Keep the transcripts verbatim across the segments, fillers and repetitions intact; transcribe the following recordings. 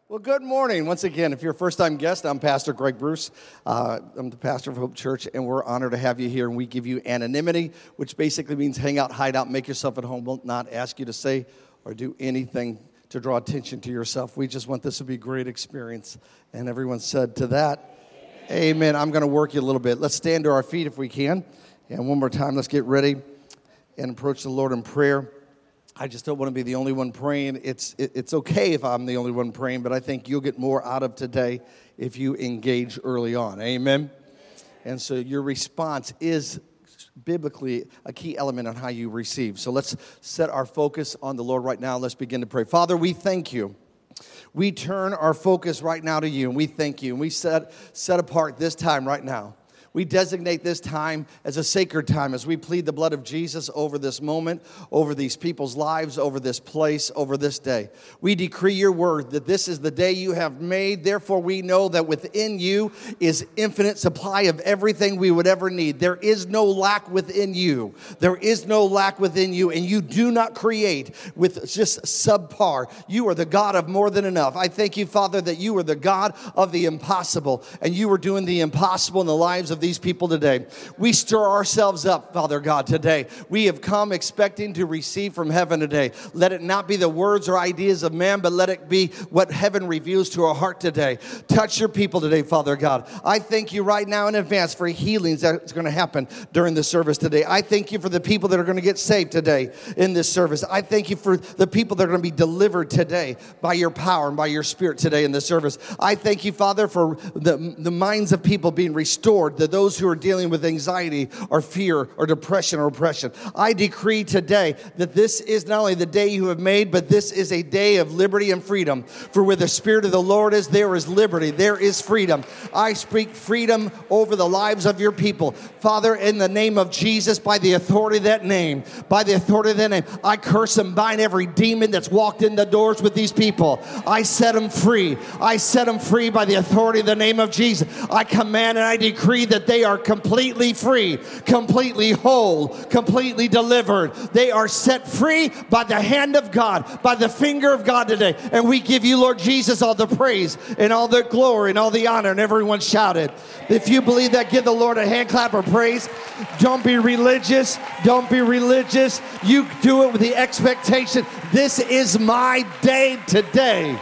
Well, good morning. Once again, if you're a first-time guest, I'm Pastor Greg Bruce. Uh, I'm the pastor of Hope Church, and we're honored to have you here. And we give you anonymity, which basically means hang out, hide out, make yourself at home. We'll not ask you to say or do anything to draw attention to yourself. We just want this to be a great experience. And everyone said to that, amen. I'm going to work you a little bit. Let's stand to our feet if we can. And one more time, let's get ready and approach the Lord in prayer. I just don't want to be the only one praying. It's it, it's okay if I'm the only one praying, but I think you'll get more out of today if you engage early on. Amen? And so your response is biblically a key element on how you receive. So let's set our focus on the Lord right now. Let's begin to pray. Father, we thank you. We turn our focus right now to you, and we thank you. And we set, set apart this time right now. We designate this time as a sacred time as we plead the blood of Jesus over this moment, over these people's lives, over this place, over this day. We decree your word that this is the day you have made. Therefore, we know that within you is infinite supply of everything we would ever need. There is no lack within you. There is no lack within you, and you do not create with just subpar. You are the God of more than enough. I thank you, Father, that you are the God of the impossible, and you are doing the impossible in the lives of these people today. We stir ourselves up, Father God, today. We have come expecting to receive from heaven today. Let it not be the words or ideas of man, but let it be what heaven reveals to our heart today. Touch your people today, Father God. I thank you right now in advance for healings that's going to happen during the service today. I thank you for the people that are going to get saved today in this service. I thank you for the people that are going to be delivered today by your power and by your spirit today in this service. I thank you, Father, for the, the minds of people being restored, that those who are dealing with anxiety or fear or depression or oppression. I decree today that this is not only the day you have made, but this is a day of liberty and freedom. For where the Spirit of the Lord is, there is liberty, there is freedom. I speak freedom over the lives of your people. Father, in the name of Jesus, by the authority of that name, by the authority of that name, I curse and bind every demon that's walked in the doors with these people. I set them free. I set them free by the authority of the name of Jesus. I command and I decree that they are completely free, completely whole, completely delivered. They are set free by the hand of God, by the finger of God today. And we give you, Lord Jesus, all the praise and all the glory and all the honor. And everyone shouted. If you believe that, give the Lord a hand clap of praise. Don't be religious. Don't be religious. You do it with the expectation. This is my day today.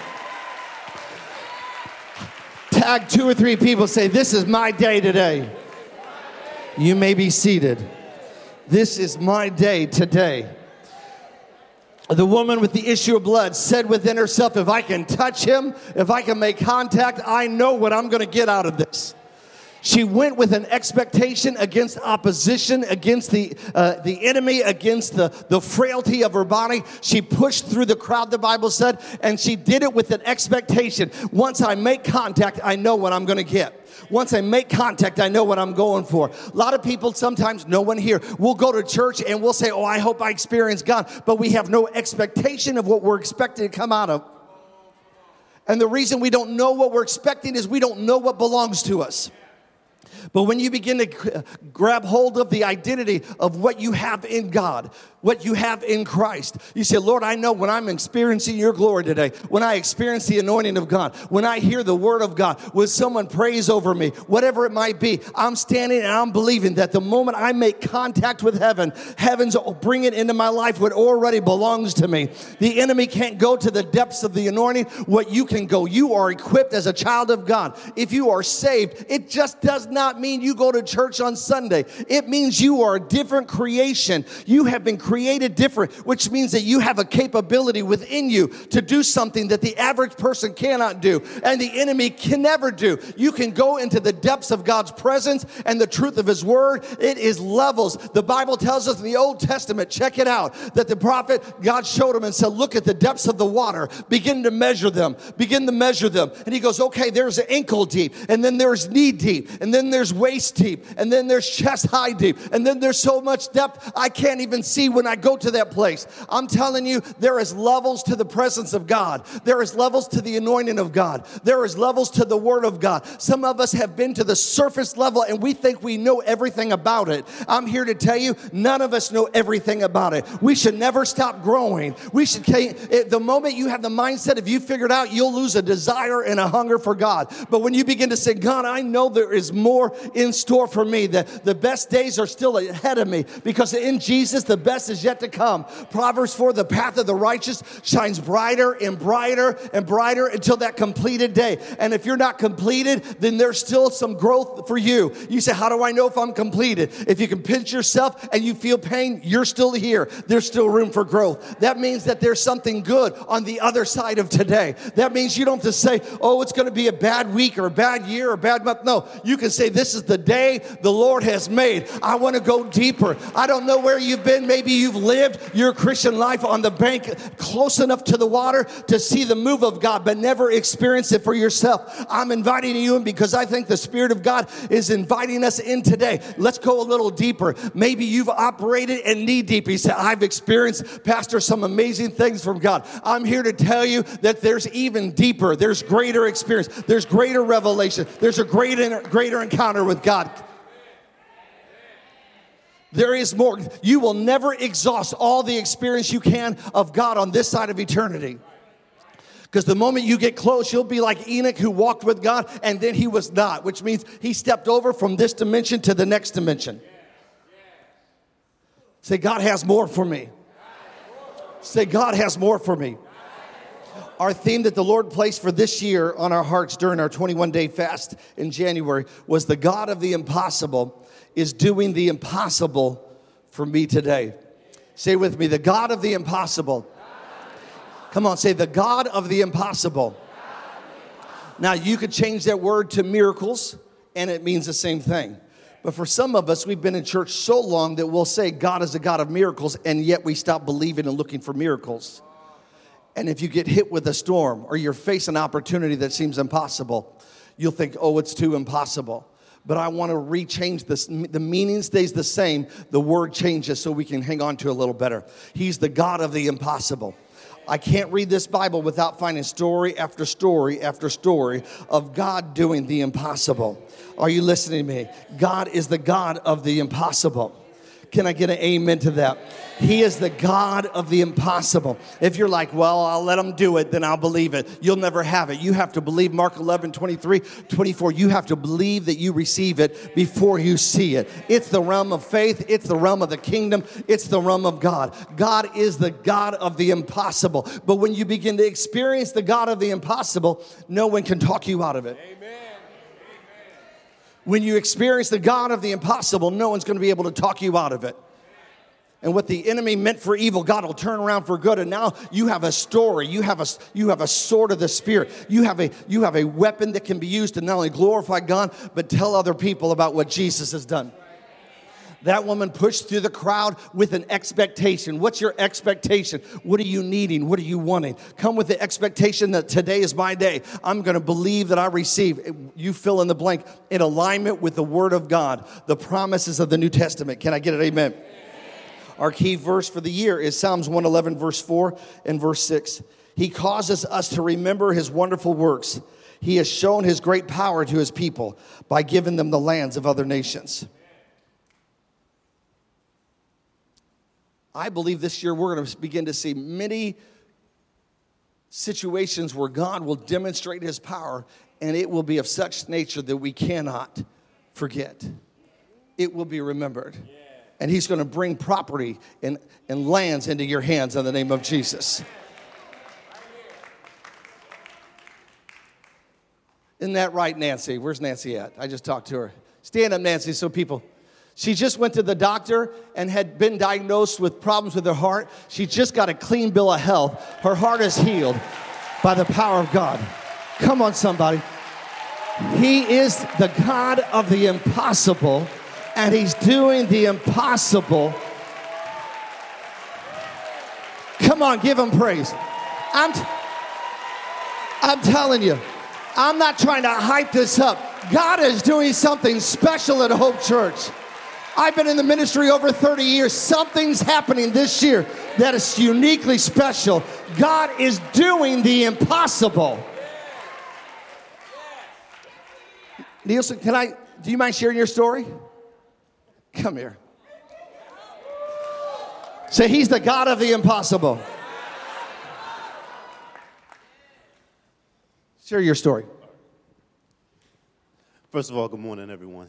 Tag two or three people, say, this is my day today. You may be seated. This is my day today. The woman with the issue of blood said within herself, if I can touch him, if I can make contact, I know what I'm going to get out of this. She went with an expectation against opposition, against the uh, the enemy, against the, the frailty of her body. She pushed through the crowd, the Bible said, and she did it with an expectation. Once I make contact, I know what I'm going to get. Once I make contact, I know what I'm going for. A lot of people, sometimes no one here, will go to church and we'll say, oh, I hope I experience God. But we have no expectation of what we're expecting to come out of. And the reason we don't know what we're expecting is we don't know what belongs to us. But when you begin to grab hold of the identity of what you have in God, what you have in Christ, you say, Lord, I know when I'm experiencing your glory today, when I experience the anointing of God, when I hear the word of God, when someone prays over me, whatever it might be, I'm standing and I'm believing that the moment I make contact with heaven, heaven's bringing into my life what already belongs to me. The enemy can't go to the depths of the anointing. What you can go, you are equipped as a child of God. If you are saved, it just does not mean you go to church on Sunday. It means you are a different creation. You have been created different, which means that you have a capability within you to do something that the average person cannot do and the enemy can never do. You can go into the depths of God's presence and the truth of his word. It is levels. The Bible tells us in the Old Testament, check it out, that the prophet, God showed him and said, look at the depths of the water. Begin to measure them. Begin to measure them. And he goes, okay, there's ankle deep, and then there's knee deep, and then there's waist deep, and then there's chest high deep, and then there's so much depth I can't even see when I go to that place. I'm telling you, there is levels to the presence of God. There is levels to the anointing of God. There is levels to the Word of God. Some of us have been to the surface level, and we think we know everything about it. I'm here to tell you, none of us know everything about it. We should never stop growing. We should, the moment you have the mindset, if you figure it out, you'll lose a desire and a hunger for God. But when you begin to say, God, I know there is more in store for me, that the best days are still ahead of me, because in Jesus, the best is yet to come. Proverbs four, the path of the righteous shines brighter and brighter and brighter until that completed day. And if you're not completed, then there's still some growth for you. You say, how do I know if I'm completed? If you can pinch yourself and you feel pain, you're still here. There's still room for growth. That means that there's something good on the other side of today. That means you don't have to say, oh, it's going to be a bad week or a bad year or a bad month. No, you can say, this is the day the Lord has made. I want to go deeper. I don't know where you've been. Maybe you've lived your Christian life on the bank close enough to the water to see the move of God, but never experience it for yourself. I'm inviting you in because I think the Spirit of God is inviting us in today. Let's go a little deeper. Maybe you've operated in knee deep. You say, I've experienced, Pastor, some amazing things from God. I'm here to tell you that there's even deeper. There's greater experience. There's greater revelation. There's a greater, greater encounter with God. There is more. You will never exhaust all the experience you can of God on this side of eternity. Because the moment you get close, you'll be like Enoch, who walked with God and then he was not, which means he stepped over from this dimension to the next dimension. Say, God has more for me. Say, God has more for me. Our theme that the Lord placed for this year on our hearts during our twenty-one day fast in January was the God of the impossible is doing the impossible for me today. Say with me, the God of the impossible. Come on, say the God of the impossible. Now, you could change that word to miracles, and it means the same thing. But for some of us, we've been in church so long that we'll say God is a God of miracles, and yet we stop believing and looking for miracles. And if you get hit with a storm or you're facing an opportunity that seems impossible, you'll think, oh, it's too impossible. But I want to rechange this. The meaning stays the same. The word changes so we can hang on to it a little better. He's the God of the impossible. I can't read this Bible without finding story after story after story of God doing the impossible. Are you listening to me? God is the God of the impossible. Can I get an amen to that? He is the God of the impossible. If you're like, well, I'll let him do it, then I'll believe it. You'll never have it. You have to believe Mark eleven, twenty-three, twenty-four. You have to believe that you receive it before you see it. It's the realm of faith. It's the realm of the kingdom. It's the realm of God. God is the God of the impossible. But when you begin to experience the God of the impossible, no one can talk you out of it. Amen. When you experience the God of the impossible, no one's going to be able to talk you out of it. And what the enemy meant for evil, God will turn around for good. And now you have a story. You have a, you have a sword of the Spirit. You have a, you have a weapon that can be used to not only glorify God, but tell other people about what Jesus has done. That woman pushed through the crowd with an expectation. What's your expectation? What are you needing? What are you wanting? Come with the expectation that today is my day. I'm going to believe that I receive. You fill in the blank in alignment with the Word of God, the promises of the New Testament. Can I get it? Amen. Amen. Our key verse for the year is Psalms one eleven, verse four and verse six. He causes us to remember his wonderful works. He has shown his great power to his people by giving them the lands of other nations. I believe this year we're going to begin to see many situations where God will demonstrate his power, and it will be of such nature that we cannot forget. It will be remembered. And he's going to bring property and, and lands into your hands in the name of Jesus. Isn't that right, Nancy? Where's Nancy at? I just talked to her. Stand up, Nancy, so people... She just went to the doctor and had been diagnosed with problems with her heart. She just got a clean bill of health. Her heart is healed by the power of God. Come on, somebody. He is the God of the impossible, and he's doing the impossible. Come on, give him praise. I'm, t- I'm telling you, I'm not trying to hype this up. God is doing something special at Hope Church. I've been in the ministry over thirty years. Something's happening this year that is uniquely special. God is doing the impossible. Nielsen, can I, do you mind sharing your story? Come here. Say, he's the God of the impossible. Share your story. First of all, good morning, everyone.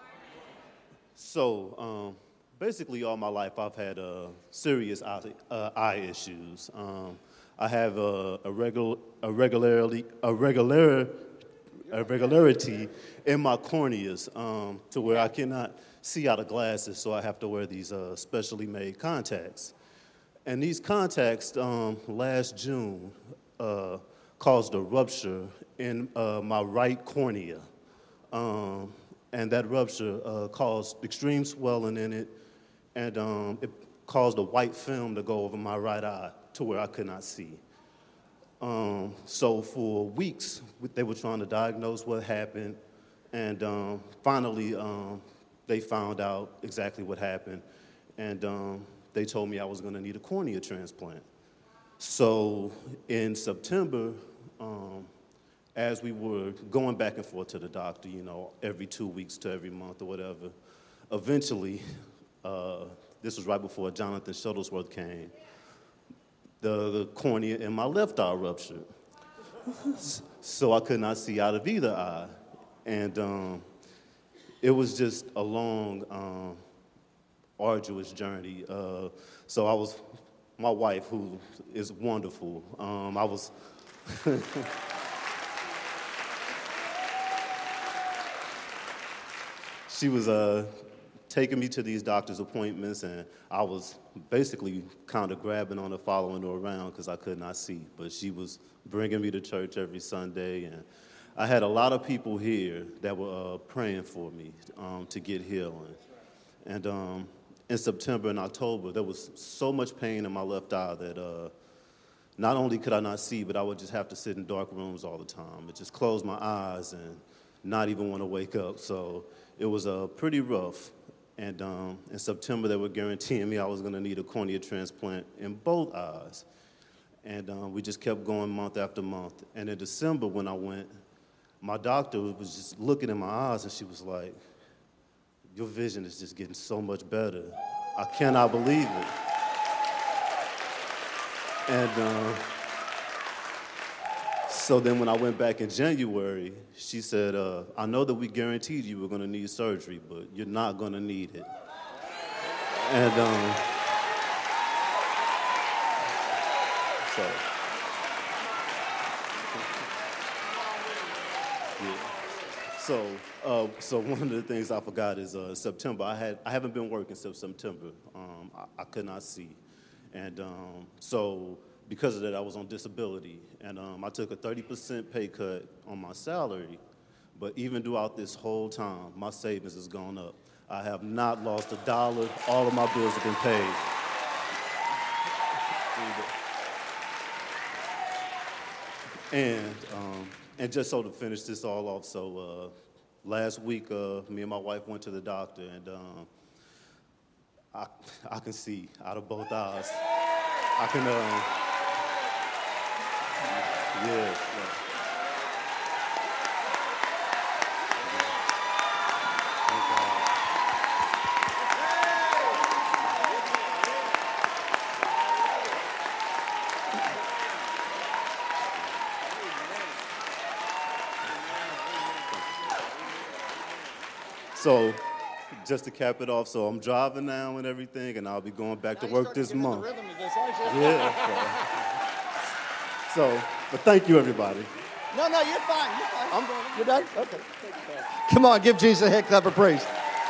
So, um, basically, all my life, I've had uh, serious eye, uh, eye issues. Um, I have uh, a, regular, a regularity, a regular, a regularity in my corneas um, to where I cannot see out of glasses, so I have to wear these uh, specially made contacts. And these contacts, um, last June, uh, caused a rupture in uh, my right cornea. Um, and that rupture uh, caused extreme swelling in it, and um, it caused a white film to go over my right eye to where I could not see. Um, so for weeks, they were trying to diagnose what happened, and um, finally um, they found out exactly what happened, and um, they told me I was going to need a cornea transplant. So in September, um, as we were going back and forth to the doctor, you know, every two weeks to every month or whatever, eventually, uh, this was right before Jonathan Shuttlesworth came, the, the cornea in my left eye ruptured. So I could not see out of either eye. And um, it was just a long, um, arduous journey. Uh, so I was, my wife, who is wonderful, um, I was... She was uh, taking me to these doctor's appointments, and I was basically kind of grabbing on her, following her around because I could not see. But she was bringing me to church every Sunday, and I had a lot of people here that were uh, praying for me um, to get healing. And um, in September and October, there was so much pain in my left eye that uh, not only could I not see, but I would just have to sit in dark rooms all the time. It just closed my eyes and not even want to wake up. So it was uh, pretty rough. And um, in September, they were guaranteeing me I was going to need a cornea transplant in both eyes. And um, we just kept going month after month. And in December, when I went, my doctor was just looking in my eyes, and she was like, "Your vision is just getting so much better. I cannot believe it." And uh, so then when I went back in January, she said, uh, "I know that we guaranteed you were going to need surgery, but you're not going to need it." And um, so, yeah. So, uh, so one of the things I forgot is uh, September. I had I haven't been working since September. Um, I, I could not see, and um, so. Because of that, I was on disability, and um, I took a thirty percent pay cut on my salary, but even throughout this whole time, my savings has gone up. I have not lost a dollar. All of my bills have been paid. And, um, and just so to finish this all off, so uh, last week, uh, me and my wife went to the doctor, and um, I, I can see out of both eyes. I can... Um, Yeah, yeah. So, just to cap it off, so I'm driving now and everything, and I'll be going back to work this month. The rhythm of this, aren't you? Yeah. So, so, but thank you, everybody. No, no, you're fine. You're fine. I'm going. You're done? Okay. Come on, give Jesus a head clap of praise.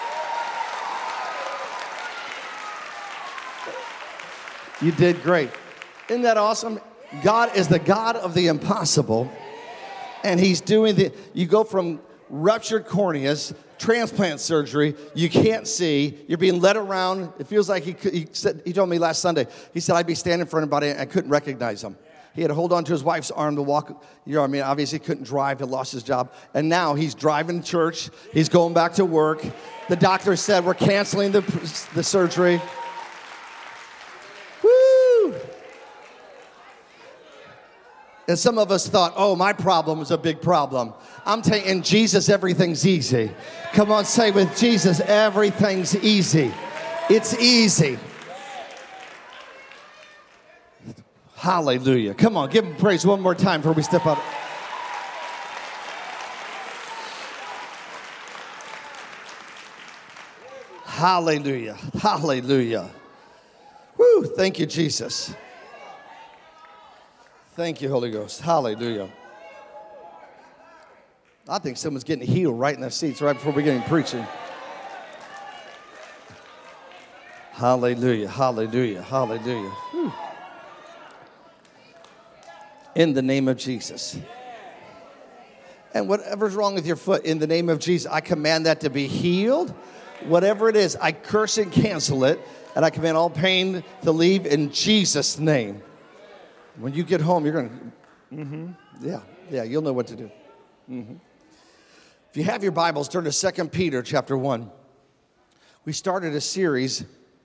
You did great. Isn't that awesome? God is the God of the impossible, and he's doing the, you go from ruptured corneas, transplant surgery, you can't see, you're being led around. It feels like he, he said, he told me last Sunday, he said, I'd be standing in front of anybody and I couldn't recognize him. He had to hold on to his wife's arm to walk. You know, I mean, obviously he couldn't drive. He lost his job. And now he's driving to church. He's going back to work. The doctor said, we're canceling the, the surgery. Woo! And some of us thought, oh, my problem was a big problem. I'm telling you, in Jesus, everything's easy. Come on, say with Jesus, everything's easy. It's easy. Hallelujah. Come on, give him praise one more time before we step out. Hallelujah. Hallelujah. Woo, thank you, Jesus. Thank you, Holy Ghost. Hallelujah. I think someone's getting healed right in their seats right before we get in preaching. Hallelujah. Hallelujah. Hallelujah. Whew. In the name of Jesus. And whatever's wrong with your foot, in the name of Jesus, I command that to be healed. Whatever it is, I curse and cancel it. And I command all pain to leave in Jesus' name. When you get home, you're going to, mm-hmm, yeah, yeah, you'll know what to do. Mm-hmm. If you have your Bibles, turn to Second Peter chapter one. We started a series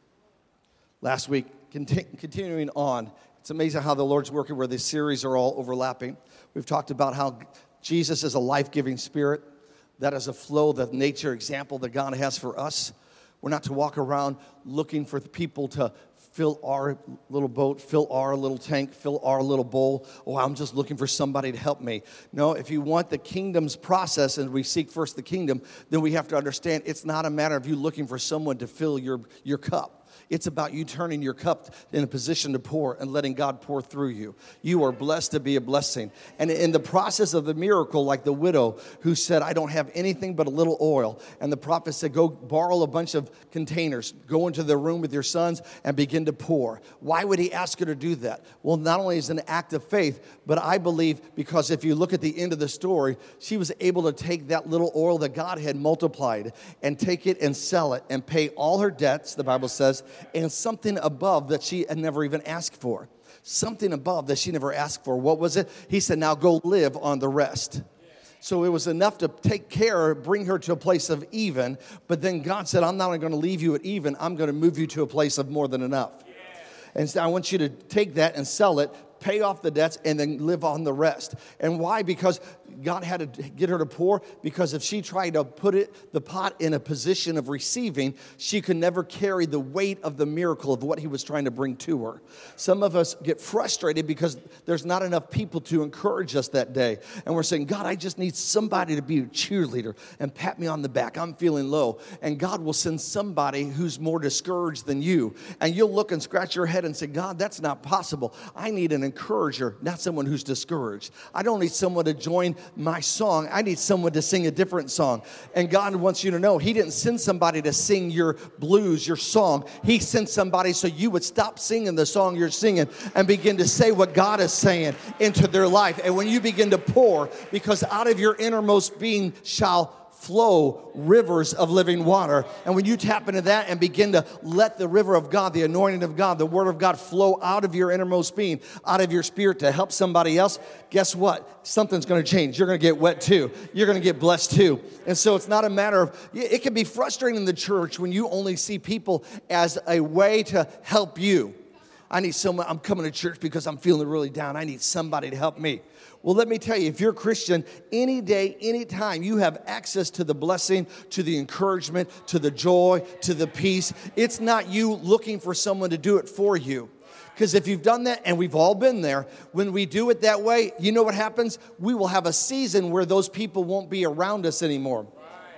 last week, conti- continuing on. It's amazing how the Lord's working where these series are all overlapping. We've talked about how Jesus is a life-giving spirit. That is a flow, the nature example that God has for us. We're not to walk around looking for people to fill our little boat, fill our little tank, fill our little bowl. Oh, I'm just looking for somebody to help me. No, if you want the kingdom's process and we seek first the kingdom, then we have to understand it's not a matter of you looking for someone to fill your, your cup. It's about you turning your cup in a position to pour and letting God pour through you. You are blessed to be a blessing. And in the process of the miracle, like the widow who said, I don't have anything but a little oil. And the prophet said, go borrow a bunch of containers. Go into the room with your sons and begin to pour. Why would he ask her to do that? Well, not only is it an act of faith, but I believe because if you look at the end of the story, she was able to take that little oil that God had multiplied and take it and sell it and pay all her debts, the Bible says, and something above that she had never even asked for. Something above that she never asked for. What was it? He said, now go live on the rest. So it was enough to take care, bring her to a place of even. But then God said, I'm not only going to leave you at even, I'm going to move you to a place of more than enough. And so I want you to take that and sell it, pay off the debts, and then live on the rest. And why? Because God had to get her to pour. Because if she tried to put it, the pot in a position of receiving, she could never carry the weight of the miracle of what he was trying to bring to her. Some of us get frustrated because there's not enough people to encourage us that day. And we're saying, God, I just need somebody to be a cheerleader and pat me on the back. I'm feeling low. And God will send somebody who's more discouraged than you. And you'll look and scratch your head and say, God, that's not possible. I need an encourager, not someone who's discouraged. I don't need someone to join my song. I need someone to sing a different song. And God wants you to know he didn't send somebody to sing your blues, your song. He sent somebody so you would stop singing the song you're singing and begin to say what God is saying into their life. And when you begin to pour, because out of your innermost being shall flow rivers of living water. And when you tap into that and begin to let the river of God, the anointing of God, the word of God flow out of your innermost being, out of your spirit to help somebody else, guess what? Something's going to change. You're going to get wet too. You're going to get blessed too. And so it's not a matter of, it can be frustrating in the church when you only see people as a way to help you. I need someone, I'm coming to church because I'm feeling really down. I need somebody to help me. Well, let me tell you, if you're a Christian, any day, any time, you have access to the blessing, to the encouragement, to the joy, to the peace. It's not you looking for someone to do it for you. Because if you've done that, and we've all been there, when we do it that way, you know what happens? We will have a season where those people won't be around us anymore.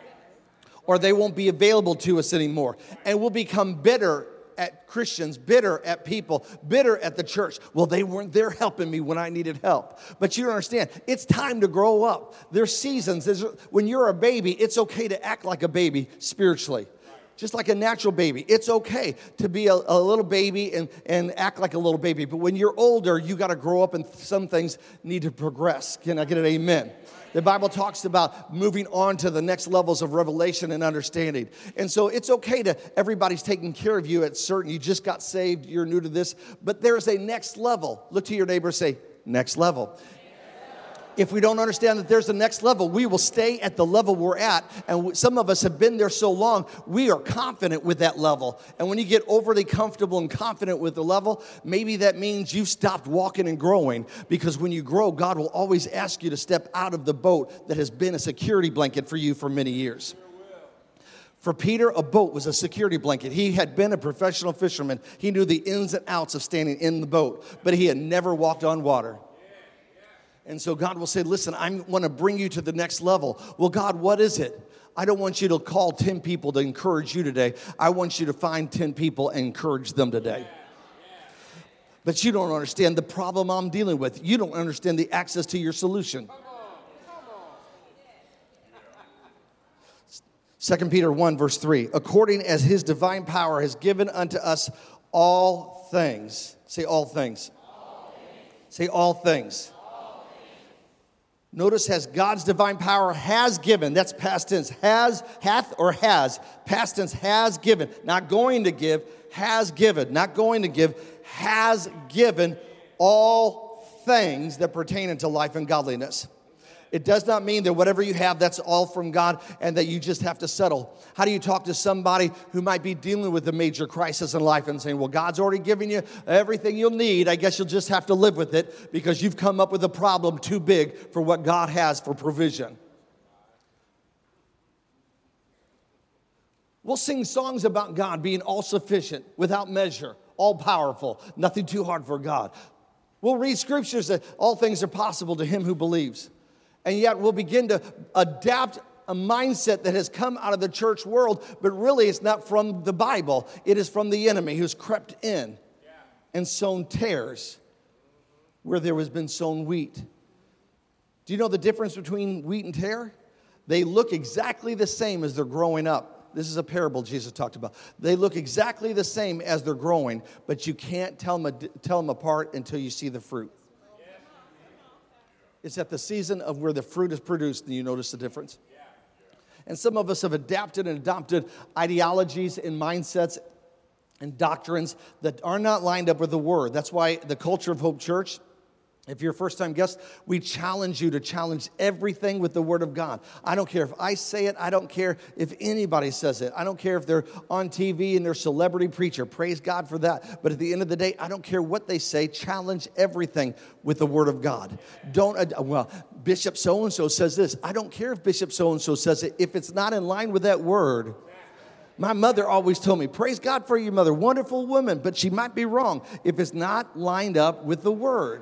Or they won't be available to us anymore. And we'll become bitter at Christians, bitter at people, bitter at the church. Well, they weren't there helping me when I needed help. But you don't understand, it's time to grow up. There's seasons. There's, when you're a baby, it's okay to act like a baby spiritually. Just like a natural baby. It's okay to be a, a little baby and, and act like a little baby. But when you're older, you got to grow up and some things need to progress. Can I get an amen? The Bible talks about moving on to the next levels of revelation and understanding. And so it's okay to, everybody's taking care of you at certain, you just got saved, you're new to this. But there's a next level. Look to your neighbor and say, next level. If we don't understand that there's a next level, we will stay at the level we're at. And some of us have been there so long, we are confident with that level. And when you get overly comfortable and confident with the level, maybe that means you've stopped walking and growing. Because when you grow, God will always ask you to step out of the boat that has been a security blanket for you for many years. For Peter, a boat was a security blanket. He had been a professional fisherman. He knew the ins and outs of standing in the boat, but he had never walked on water. And so God will say, listen, I want to bring you to the next level. Well, God, what is it? I don't want you to call ten people to encourage you today. I want you to find ten people and encourage them today. But you don't understand the problem I'm dealing with. You don't understand the access to your solution. Second Peter one, verse three. According as his divine power has given unto us all things. Say all things. All things. Say all things. Notice as God's divine power has given, that's past tense, has, hath, or has. Past tense, has given. Not going to give, has given. Not going to give, has given all things that pertain unto life and godliness. It does not mean that whatever you have, that's all from God and that you just have to settle. How do you talk to somebody who might be dealing with a major crisis in life and saying, well, God's already given you everything you'll need. I guess you'll just have to live with it because you've come up with a problem too big for what God has for provision. We'll sing songs about God being all-sufficient, without measure, all-powerful, nothing too hard for God. We'll read scriptures that all things are possible to him who believes. And yet we'll begin to adapt a mindset that has come out of the church world, but really it's not from the Bible. It is from the enemy who's crept in and sown tares where there has been sown wheat. Do you know the difference between wheat and tare? They look exactly the same as they're growing up. This is a parable Jesus talked about. They look exactly the same as they're growing, but you can't tell them, tell them apart until you see the fruit. It's at the season of where the fruit is produced, and you notice the difference. And some of us have adapted and adopted ideologies and mindsets and doctrines that are not lined up with the Word. That's why the culture of Hope Church, if you're a first-time guest, we challenge you to challenge everything with the Word of God. I don't care if I say it. I don't care if anybody says it. I don't care if they're on T V and they're a celebrity preacher. Praise God for that. But at the end of the day, I don't care what they say. Challenge everything with the Word of God. Don't, well, Bishop so-and-so says this. I don't care if Bishop so-and-so says it. If it's not in line with that Word. My mother always told me, praise God for your mother. Wonderful woman, but she might be wrong if it's not lined up with the Word.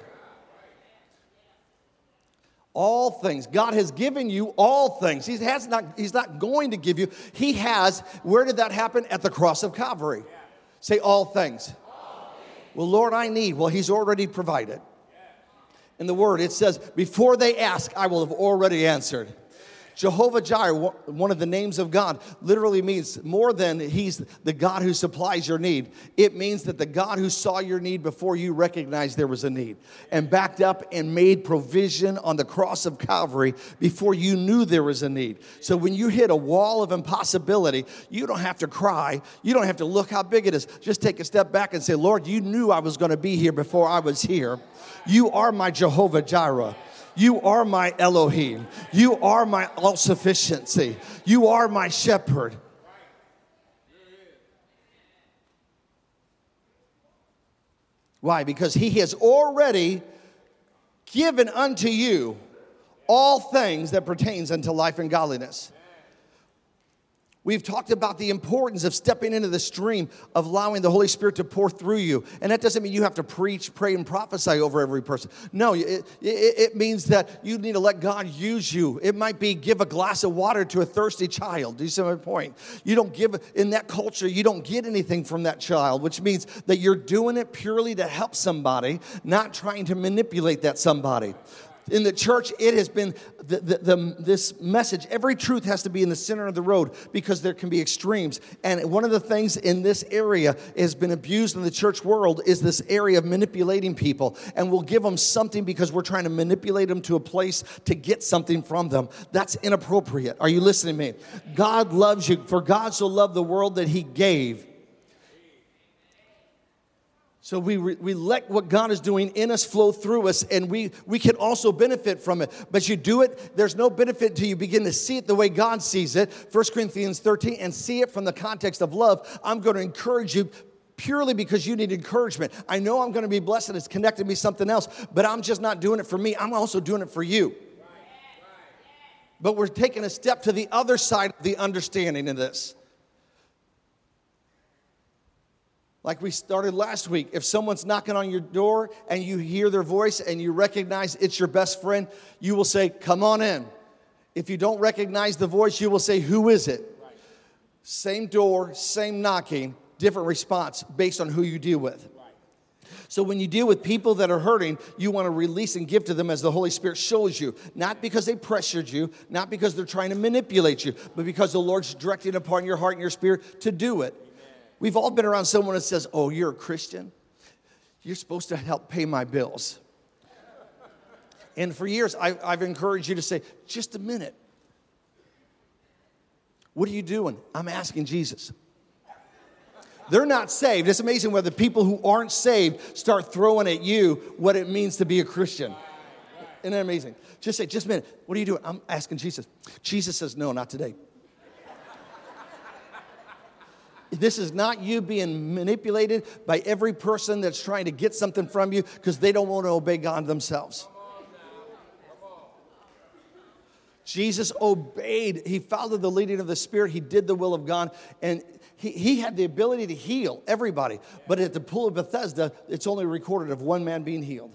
All things. God has given you all things. He has not, he's not going to give you. He has. Where did that happen? At the cross of Calvary. Yeah. Say all things. all things. Well, Lord, I need. Well, he's already provided. Yeah. In the Word, it says, before they ask, I will have already answered. Jehovah Jireh, one of the names of God, literally means more than he's the God who supplies your need. It means that the God who saw your need before you recognized there was a need and backed up and made provision on the cross of Calvary before you knew there was a need. So when you hit a wall of impossibility, you don't have to cry. You don't have to look how big it is. Just take a step back and say, Lord, you knew I was going to be here before I was here. You are my Jehovah Jireh. You are my Elohim. You are my all-sufficiency. You are my shepherd. Why? Because he has already given unto you all things that pertains unto life and godliness. We've talked about the importance of stepping into the stream of allowing the Holy Spirit to pour through you. And that doesn't mean you have to preach, pray, and prophesy over every person. No, it, it, it means that you need to let God use you. It might be give a glass of water to a thirsty child. Do you see my point? You don't give, in that culture, you don't get anything from that child, which means that you're doing it purely to help somebody, not trying to manipulate that somebody. In the church, it has been the, the, the, this message. Every truth has to be in the center of the road because there can be extremes. And one of the things in this area has been abused in the church world is this area of manipulating people. And we'll give them something because we're trying to manipulate them to a place to get something from them. That's inappropriate. Are you listening to me? God loves you. For God so loved the world that he gave. So we re, we let what God is doing in us flow through us, and we, we can also benefit from it. But you do it, there's no benefit until you begin to see it the way God sees it. First Corinthians thirteen, and see it from the context of love. I'm going to encourage you purely because you need encouragement. I know I'm going to be blessed and it's connected me to something else, but I'm just not doing it for me. I'm also doing it for you. But we're taking a step to the other side of the understanding of this. Like we started last week, if someone's knocking on your door and you hear their voice and you recognize it's your best friend, you will say, come on in. If you don't recognize the voice, you will say, who is it? Right. Same door, same knocking, different response based on who you deal with. Right. So when you deal with people that are hurting, you want to release and give to them as the Holy Spirit shows you. Not because they pressured you, not because they're trying to manipulate you, but because the Lord's directing upon your heart and your spirit to do it. We've all been around someone that says, oh, you're a Christian? You're supposed to help pay my bills. And for years, I, I've encouraged you to say, just a minute. What are you doing? I'm asking Jesus. They're not saved. It's amazing whether people who aren't saved start throwing at you what it means to be a Christian. Isn't that amazing? Just say, just a minute. What are you doing? I'm asking Jesus. Jesus says, no, not today. This is not you being manipulated by every person that's trying to get something from you because they don't want to obey God themselves. Jesus obeyed. He followed the leading of the Spirit. He did the will of God. And he, he had the ability to heal everybody. But at the pool of Bethesda, it's only recorded of one man being healed.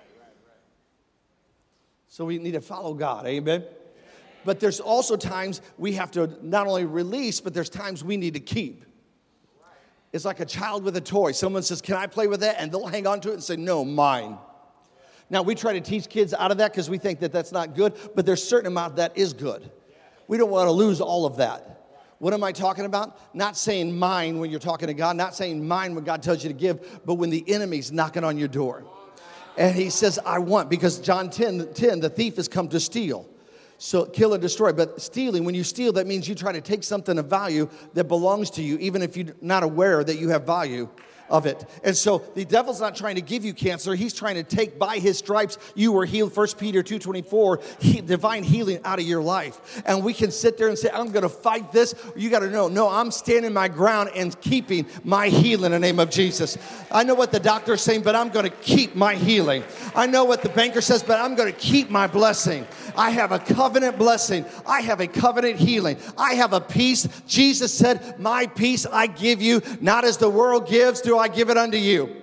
So we need to follow God. Amen? But there's also times we have to not only release, but there's times we need to keep. It's like a child with a toy. Someone says, can I play with that? And they'll hang on to it and say, no, mine. Now, we try to teach kids out of that because we think that that's not good, but there's a certain amount that is good. We don't want to lose all of that. What am I talking about? Not saying mine when you're talking to God, not saying mine when God tells you to give, but when the enemy's knocking on your door. And he says, I want, because John ten, ten, the thief has come to steal. So kill and destroy. But stealing, when you steal, that means you try to take something of value that belongs to you, even if you're not aware that you have value of it. And so the devil's not trying to give you cancer. He's trying to take by his stripes, you were healed. First Peter two twenty-four, he, divine healing out of your life. And we can sit there and say, I'm going to fight this. You got to know, no, I'm standing my ground and keeping my healing in the name of Jesus. I know what the doctor's saying, but I'm going to keep my healing. I know what the banker says, but I'm going to keep my blessing. I have a covenant blessing. I have a covenant healing. I have a peace. Jesus said, my peace I give you, not as the world gives, do I give it unto you.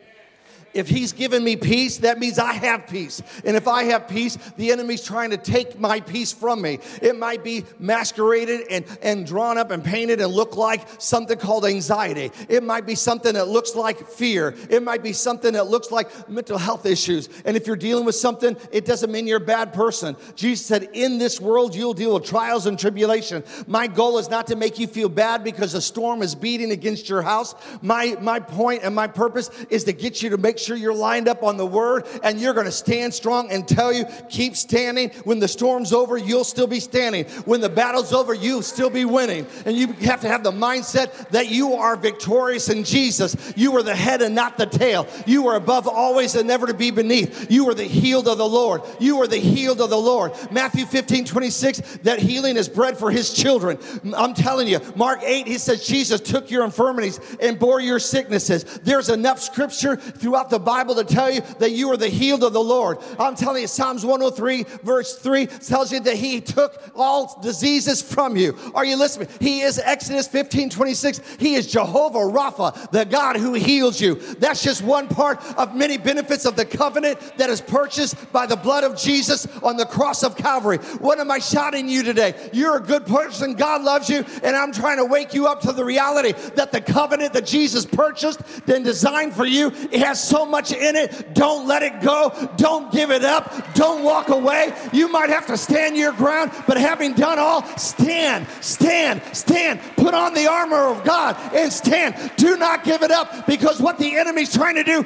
If he's given me peace, that means I have peace. And if I have peace, the enemy's trying to take my peace from me. It might be masqueraded and, and drawn up and painted and look like something called anxiety. It might be something that looks like fear. It might be something that looks like mental health issues. And if you're dealing with something, it doesn't mean you're a bad person. Jesus said, in this world, you'll deal with trials and tribulation. My goal is not to make you feel bad because a storm is beating against your house. My, my point and my purpose is to get you to make sure sure you're lined up on the word and you're going to stand strong and tell you, keep standing. When the storm's over, you'll still be standing. When the battle's over, you'll still be winning. And you have to have the mindset that you are victorious in Jesus. You are the head and not the tail. You are above always and never to be beneath. You are the healed of the Lord. You are the healed of the Lord. Matthew fifteen twenty-six, that healing is bread for his children. I'm telling you, Mark eight, he says, Jesus took your infirmities and bore your sicknesses. There's enough scripture throughout the Bible to tell you that you are the healed of the Lord. I'm telling you, Psalms one oh three verse three tells you that he took all diseases from you. Are you listening? He is Exodus fifteen twenty-six. He is Jehovah Rapha, the God who heals you. That's just one part of many benefits of the covenant that is purchased by the blood of Jesus on the cross of Calvary. What am I shouting you today? You're a good person. God loves you. And I'm trying to wake you up to the reality that the covenant that Jesus purchased and designed for you, it has so much in it. Don't let it go. Don't give it up. Don't walk away. You might have to stand your ground, but having done all, stand, stand, stand. Put on the armor of God and stand. Do not give it up, because what the enemy's trying to do is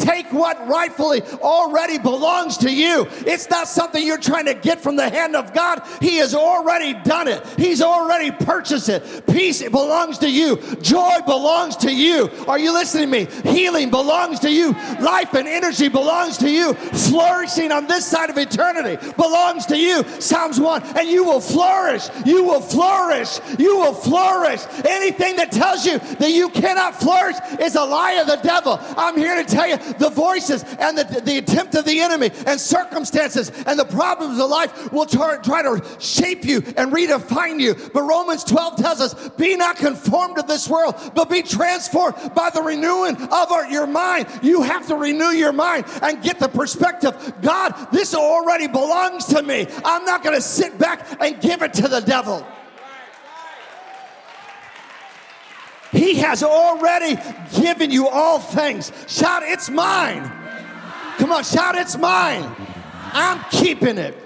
Take what rightfully already belongs to you. It's not something you're trying to get from the hand of God. He has already done it. He's already purchased it. Peace belongs to you. Joy belongs to you. Are you listening to me? Healing belongs to you. Life and energy belongs to you. Flourishing on this side of eternity belongs to you. Psalms one, and you will flourish. You will flourish. You will flourish. Anything that tells you that you cannot flourish is a lie of the devil. I'm here to tell you the voices and the, the attempt of the enemy and circumstances and the problems of life will try, try to shape you and redefine you. But Romans twelve tells us, be not conformed to this world, but be transformed by the renewing of our, your mind. You have to renew your mind and get the perspective. God, this already belongs to me. I'm not going to sit back and give it to the devil. He has already given you all things. Shout, it's mine. Come on, shout, it's mine. I'm keeping it.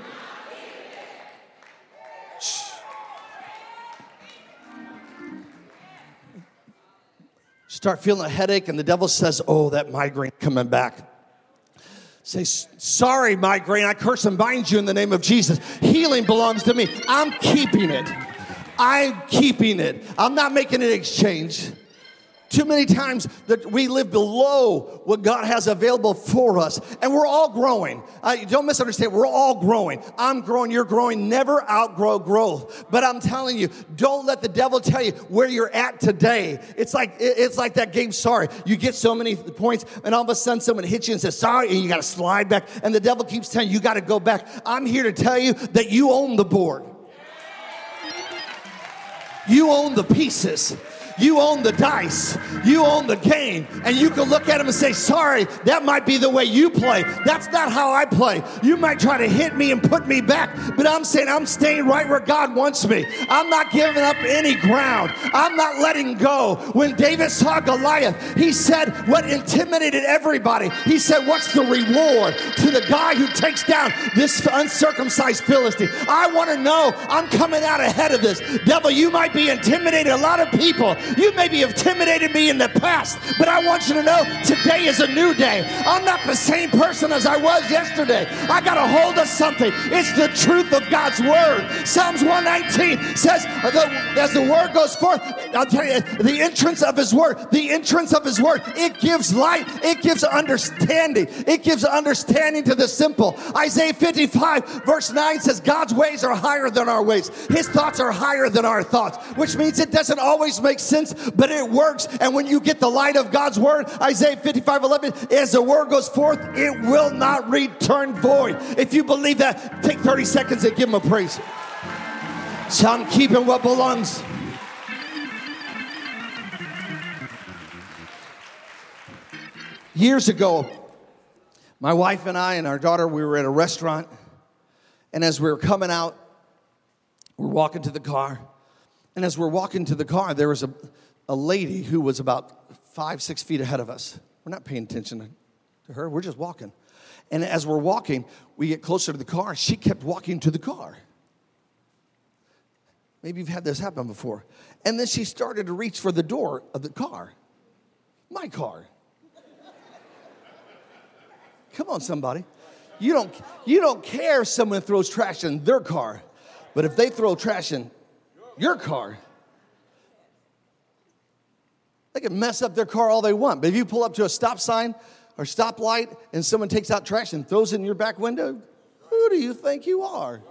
Start feeling a headache and the devil says, oh, that migraine coming back. Say, sorry, migraine, I curse and bind you in the name of Jesus. Healing belongs to me. I'm keeping it. I'm keeping it. I'm not making an exchange. Too many times that we live below what God has available for us. And we're all growing. Uh, don't misunderstand. We're all growing. I'm growing. You're growing. Never outgrow growth. But I'm telling you, don't let the devil tell you where you're at today. It's like it's like that game, sorry. You get so many points, and all of a sudden someone hits you and says, sorry, and you got to slide back. And the devil keeps telling you, you got to go back. I'm here to tell you that you own the board. You own the pieces. You own the dice. You own the game. And you can look at him and say, sorry, that might be the way you play. That's not how I play. You might try to hit me and put me back, but I'm saying I'm staying right where God wants me. I'm not giving up any ground. I'm not letting go. When David saw Goliath, he said what intimidated everybody. He said, what's the reward to the guy who takes down this uncircumcised Philistine? I want to know I'm coming out ahead of this. Devil, you might be intimidating a lot of people. You maybe have intimidated me in the past, but I want you to know today is a new day. I'm not the same person as I was yesterday. I got a hold of something. It's the truth of God's word. Psalms one nineteen says, as the word goes forth, I'll tell you, the entrance of his word, the entrance of his word, it gives light. It gives understanding. It gives understanding to the simple. Isaiah fifty-five verse nine says, God's ways are higher than our ways. His thoughts are higher than our thoughts, which means it doesn't always make sense, but it works. And when you get the light of God's word, Isaiah fifty-five eleven, as the word goes forth, it will not return void. If you believe that, take thirty seconds and give him a praise. So I'm keeping what belongs. Years ago, my wife and I and our daughter, we were at a restaurant, and as we were coming out, we're walking to the car. And as we're walking to the car, there was a, a lady who was about five, six feet ahead of us. We're not paying attention to her. We're just walking. And as we're walking, we get closer to the car. She kept walking to the car. Maybe you've had this happen before. And then she started to reach for the door of the car. My car. Come on, somebody. You don't, you don't care if someone throws trash in their car. But if they throw trash in your car, they can mess up their car all they want. But if you pull up to a stop sign or stoplight and someone takes out trash and throws it in your back window, who do you think you are?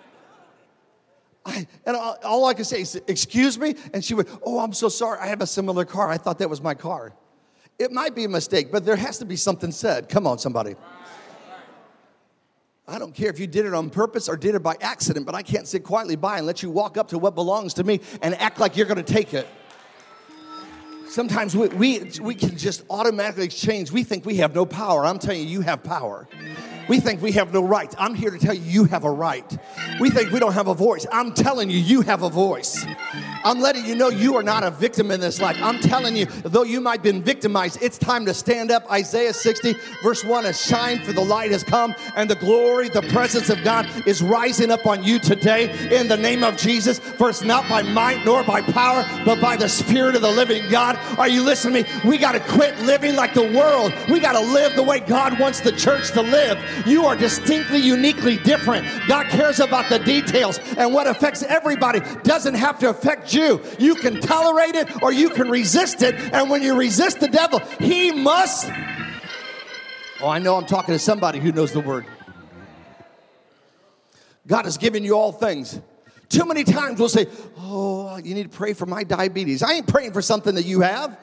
I, and all, all I can say is, excuse me? And she would, oh, I'm so sorry. I have a similar car. I thought that was my car. It might be a mistake, but there has to be something said. Come on, somebody. I don't care if you did it on purpose or did it by accident, but I can't sit quietly by and let you walk up to what belongs to me and act like you're going to take it. Sometimes we, we, we can just automatically exchange. We think we have no power. I'm telling you, you have power. We think we have no rights. I'm here to tell you, you have a right. We think we don't have a voice. I'm telling you, you have a voice. I'm letting you know you are not a victim in this life. I'm telling you, though you might have been victimized, it's time to stand up. Isaiah sixty, verse one, has shined, for the light has come, and the glory, the presence of God is rising up on you today in the name of Jesus. For it's not by might nor by power, but by the Spirit of the living God. Are you listening to me? We got to quit living like the world. We got to live the way God wants the church to live. You are distinctly, uniquely different. God cares about the details, and what affects everybody doesn't have to affect you. You can tolerate it or you can resist it, and when you resist the devil, he must... Oh, I know I'm talking to somebody who knows the word. God has given you all things. Too many times we'll say, oh, you need to pray for my diabetes. I ain't praying for something that you have.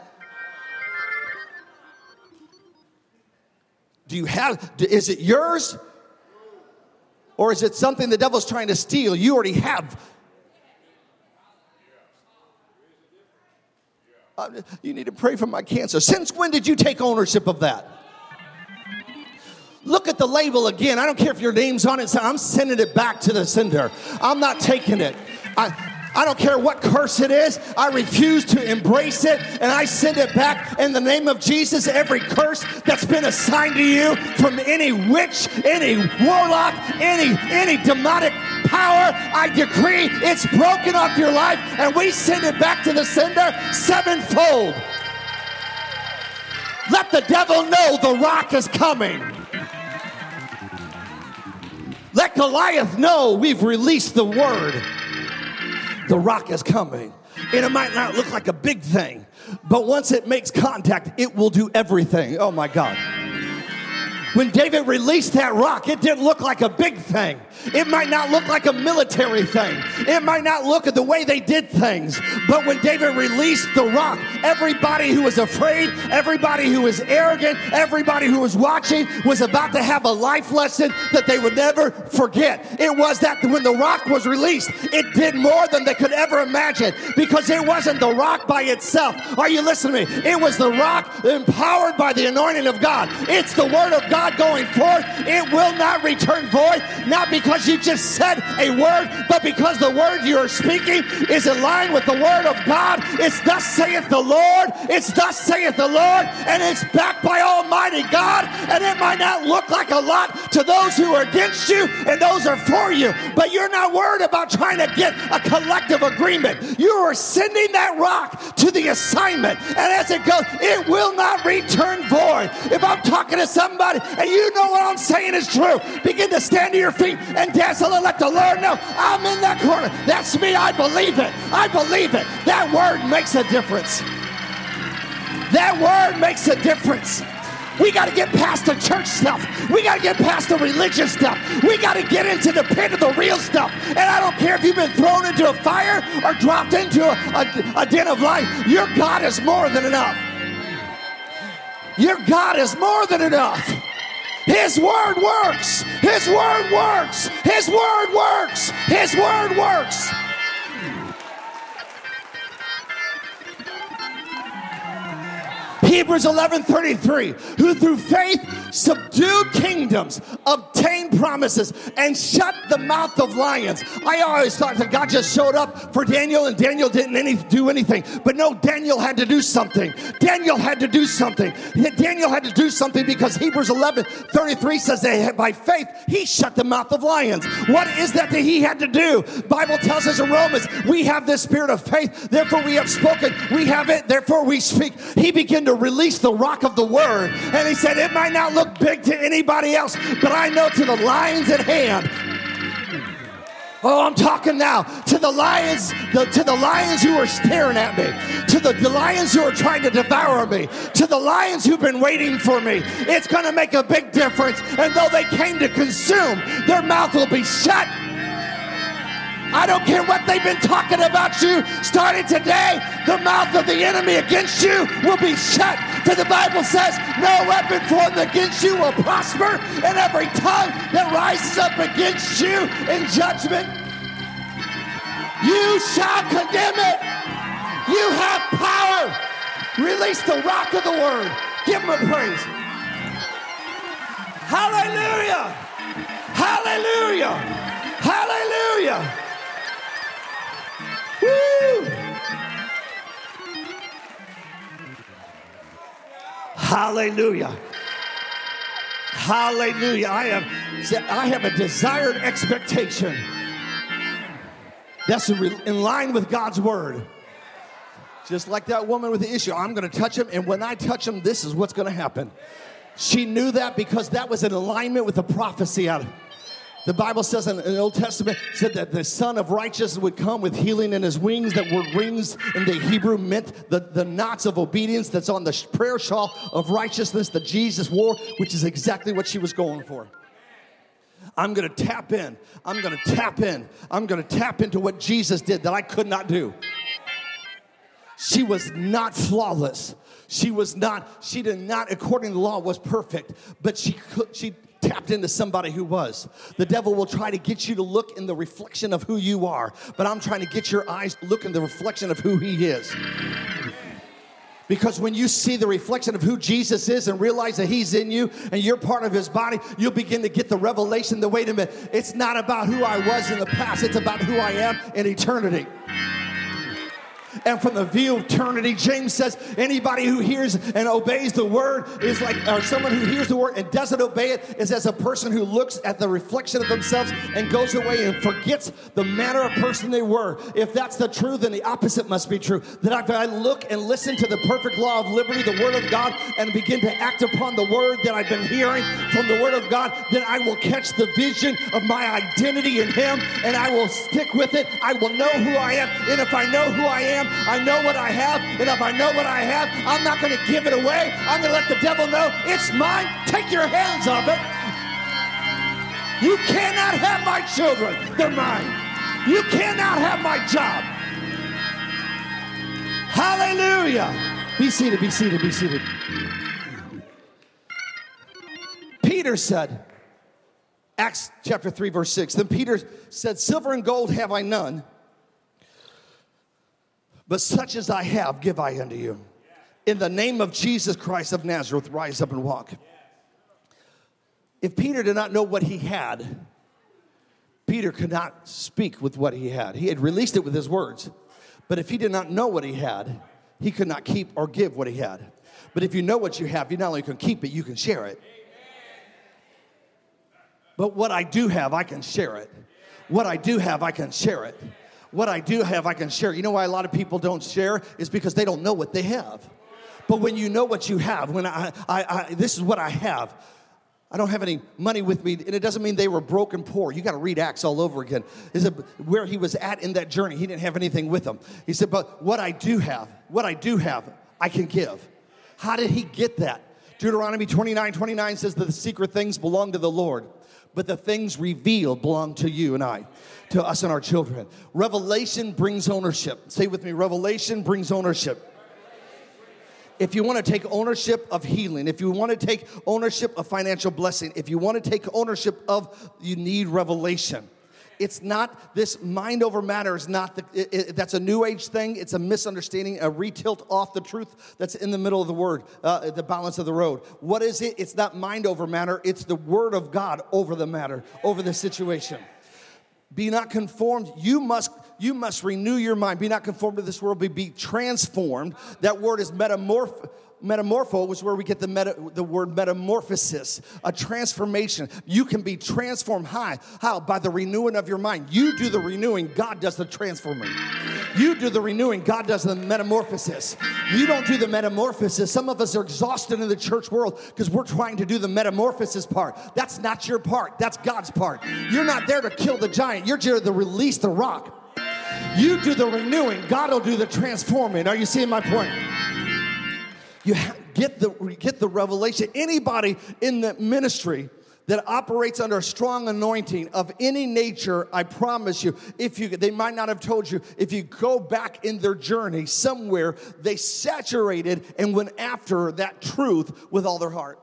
Do you have, is it yours? Or is it something the devil's trying to steal? You already have. Uh, you need to pray for my cancer. Since when did you take ownership of that? Look at the label again. I don't care if your name's on it. I'm sending it back to the sender. I'm not taking it. I, I don't care what curse it is. I refuse to embrace it, and I send it back in the name of Jesus. Every curse that's been assigned to you from any witch, any warlock, any, any demonic power, I decree it's broken off your life, and we send it back to the sender sevenfold. Let the devil know the rock is coming. Let Goliath know we've released the word. The rock is coming. And it might not look like a big thing, but once it makes contact, it will do everything. Oh my God. When David released that rock, it didn't look like a big thing. It might not look like a military thing. It might not look at the way they did things. But when David released the rock, everybody who was afraid, everybody who was arrogant, everybody who was watching was about to have a life lesson that they would never forget. It was that when the rock was released, it did more than they could ever imagine, because it wasn't the rock by itself. Are you listening to me? It was the rock empowered by the anointing of God. It's the word of God going forth. It will not return void, not because Because you just said a word, but because the word you're speaking is in line with the word of God. It's thus saith the Lord. It's thus saith the Lord. And it's backed by Almighty God. And it might not look like a lot to those who are against you and those are for you. But you're not worried about trying to get a collective agreement. You are sending that rock to the assignment. And as it goes, it will not return void. If I'm talking to somebody and you know what I'm saying is true, begin to stand to your feet and dance and let the Lord know I'm in that corner. That's me. I believe it. I believe it. That word makes a difference. That word makes a difference. We got to get past the church stuff. We got to get past the religious stuff. We got to get into the pit of the real stuff. And I don't care if you've been thrown into a fire or dropped into a, a, a den of life. Your God is more than enough. Your God is more than enough. His word works. His word works. His word works. His word works. Hebrews eleven thirty-three, who through faith subdued kingdoms, obtained promises, and shut the mouth of lions. I always thought that God just showed up for Daniel and Daniel didn't any, do anything. But no, Daniel had to do something. Daniel had to do something. Daniel had to do something because Hebrews eleven thirty-three says that by faith, he shut the mouth of lions. What is that that he had to do? Bible tells us in Romans, we have this spirit of faith, therefore we have spoken. We have it, therefore we speak. He began to release the rock of the word. And he said, it might not look big to anybody else, but I know to the lions at hand. Oh, I'm talking now to the lions, the, to the lions who are staring at me, to the, the lions who are trying to devour me, to the lions who've been waiting for me. It's going to make a big difference. And though they came to consume, their mouth will be shut. I don't care what they've been talking about you. Starting today, the mouth of the enemy against you will be shut. For the Bible says, no weapon formed against you will prosper, and every tongue that rises up against you in judgment, you shall condemn it. You have power. Release the rock of the word. Give him a praise. Hallelujah. Hallelujah. Hallelujah. Woo. Hallelujah. Hallelujah. I have, I have a desired expectation that's in line with God's word. Just like that woman with the issue. I'm going to touch him, and when I touch him, this is what's going to happen. She knew that because that was in alignment with the prophecy out of it. The Bible says in the Old Testament, said that the Son of Righteousness would come with healing in his wings. That word wings in the Hebrew meant the, the knots of obedience that's on the prayer shawl of righteousness that Jesus wore, which is exactly what she was going for. I'm going to tap in. I'm going to tap in. I'm going to tap into what Jesus did that I could not do. She was not flawless. She was not, she did not, according to the law, was perfect. But she could, she tapped into somebody who was. The devil will try to get you to look in the reflection of who you are. But I'm trying to get your eyes to look in the reflection of who he is. Because when you see the reflection of who Jesus is and realize that he's in you and you're part of his body, you'll begin to get the revelation that, wait a minute, it's not about who I was in the past. It's about who I am in eternity. And from the view of eternity, James says, anybody who hears and obeys the word is like, or someone who hears the word and doesn't obey it is as a person who looks at the reflection of themselves and goes away and forgets the manner of person they were. If that's the truth, then the opposite must be true. That if I look and listen to the perfect law of liberty, the word of God, and begin to act upon the word that I've been hearing from the word of God, then I will catch the vision of my identity in him, and I will stick with it. I will know who I am. And if I know who I am, I know what I have, and if I know what I have, I'm not going to give it away. I'm going to let the devil know it's mine. Take your hands off it. You cannot have my children. They're mine. You cannot have my job. Hallelujah. Be seated, be seated, be seated. Peter said, Acts chapter three, verse six, then Peter said, silver and gold have I none, but such as I have, give I unto you. In the name of Jesus Christ of Nazareth, rise up and walk. If Peter did not know what he had, Peter could not speak with what he had. He had released it with his words. But if he did not know what he had, he could not keep or give what he had. But if you know what you have, you not only can keep it, you can share it. But what I do have, I can share it. What I do have, I can share it. What I do have, I can share. You know why a lot of people don't share? Is because they don't know what they have. But when you know what you have, when I, I, I this is what I have. I don't have any money with me, and it doesn't mean they were broke and poor. You got to read Acts all over again. Is it where he was at in that journey? He didn't have anything with him. He said, but what I do have, what I do have, I can give. How did he get that? Deuteronomy twenty-nine twenty-nine says that the secret things belong to the Lord, but the things revealed belong to you and I, to us and our children. Revelation brings ownership. Say with me, revelation brings ownership. If you want to take ownership of healing, if you want to take ownership of financial blessing, if you want to take ownership of, you need revelation. It's not, this mind over matter is not, the, it, it, that's a new age thing. It's a misunderstanding, a retilt off the truth that's in the middle of the word, uh, the balance of the road. What is it? It's not mind over matter. It's the word of God over the matter, over the situation. Be not conformed. You must, you must renew your mind. Be not conformed to this world, but be transformed. That word is metamorph. Metamorpho was where we get the meta, the word metamorphosis, a transformation. You can be transformed. How? How? By the renewing of your mind. You do the renewing, God does the transforming. You do the renewing, God does the metamorphosis. You don't do the metamorphosis. Some of us are exhausted in the church world because we're trying to do the metamorphosis part. That's not your part. That's God's part. You're not there to kill the giant. You're there to release the rock. You do the renewing. God will do the transforming. Are you seeing my point? You get the get the revelation. Anybody in the ministry that operates under a strong anointing of any nature, I promise you, if you they might not have told you, if you go back in their journey somewhere, they saturated and went after that truth with all their heart.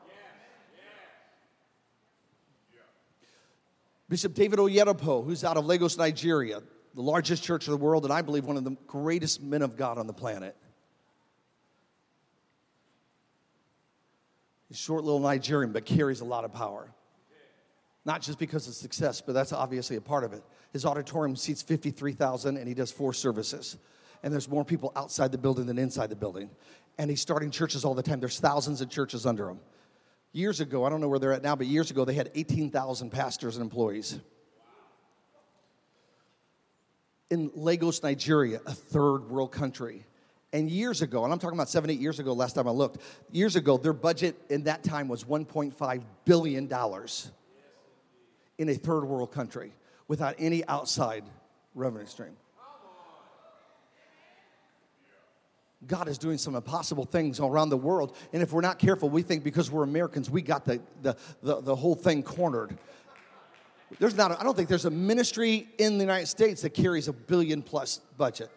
Bishop David Oyedepo, who's out of Lagos, Nigeria, the largest church in the world, and I believe one of the greatest men of God on the planet. He's short little Nigerian, but carries a lot of power. Not just because of success, but that's obviously a part of it. His auditorium seats fifty-three thousand, and he does four services. And there's more people outside the building than inside the building. And he's starting churches all the time. There's thousands of churches under him. Years ago, I don't know where they're at now, but years ago, they had eighteen thousand pastors and employees. In Lagos, Nigeria, a third world country. And years ago, and I'm talking about seven, eight years ago, last time I looked, years ago, their budget in that time was one point five billion dollars in a third world country without any outside revenue stream. God is doing some impossible things all around the world. And if we're not careful, we think because we're Americans, we got the, the, the, the whole thing cornered. There's not, a, I don't think there's a ministry in the United States that carries a billion plus budget.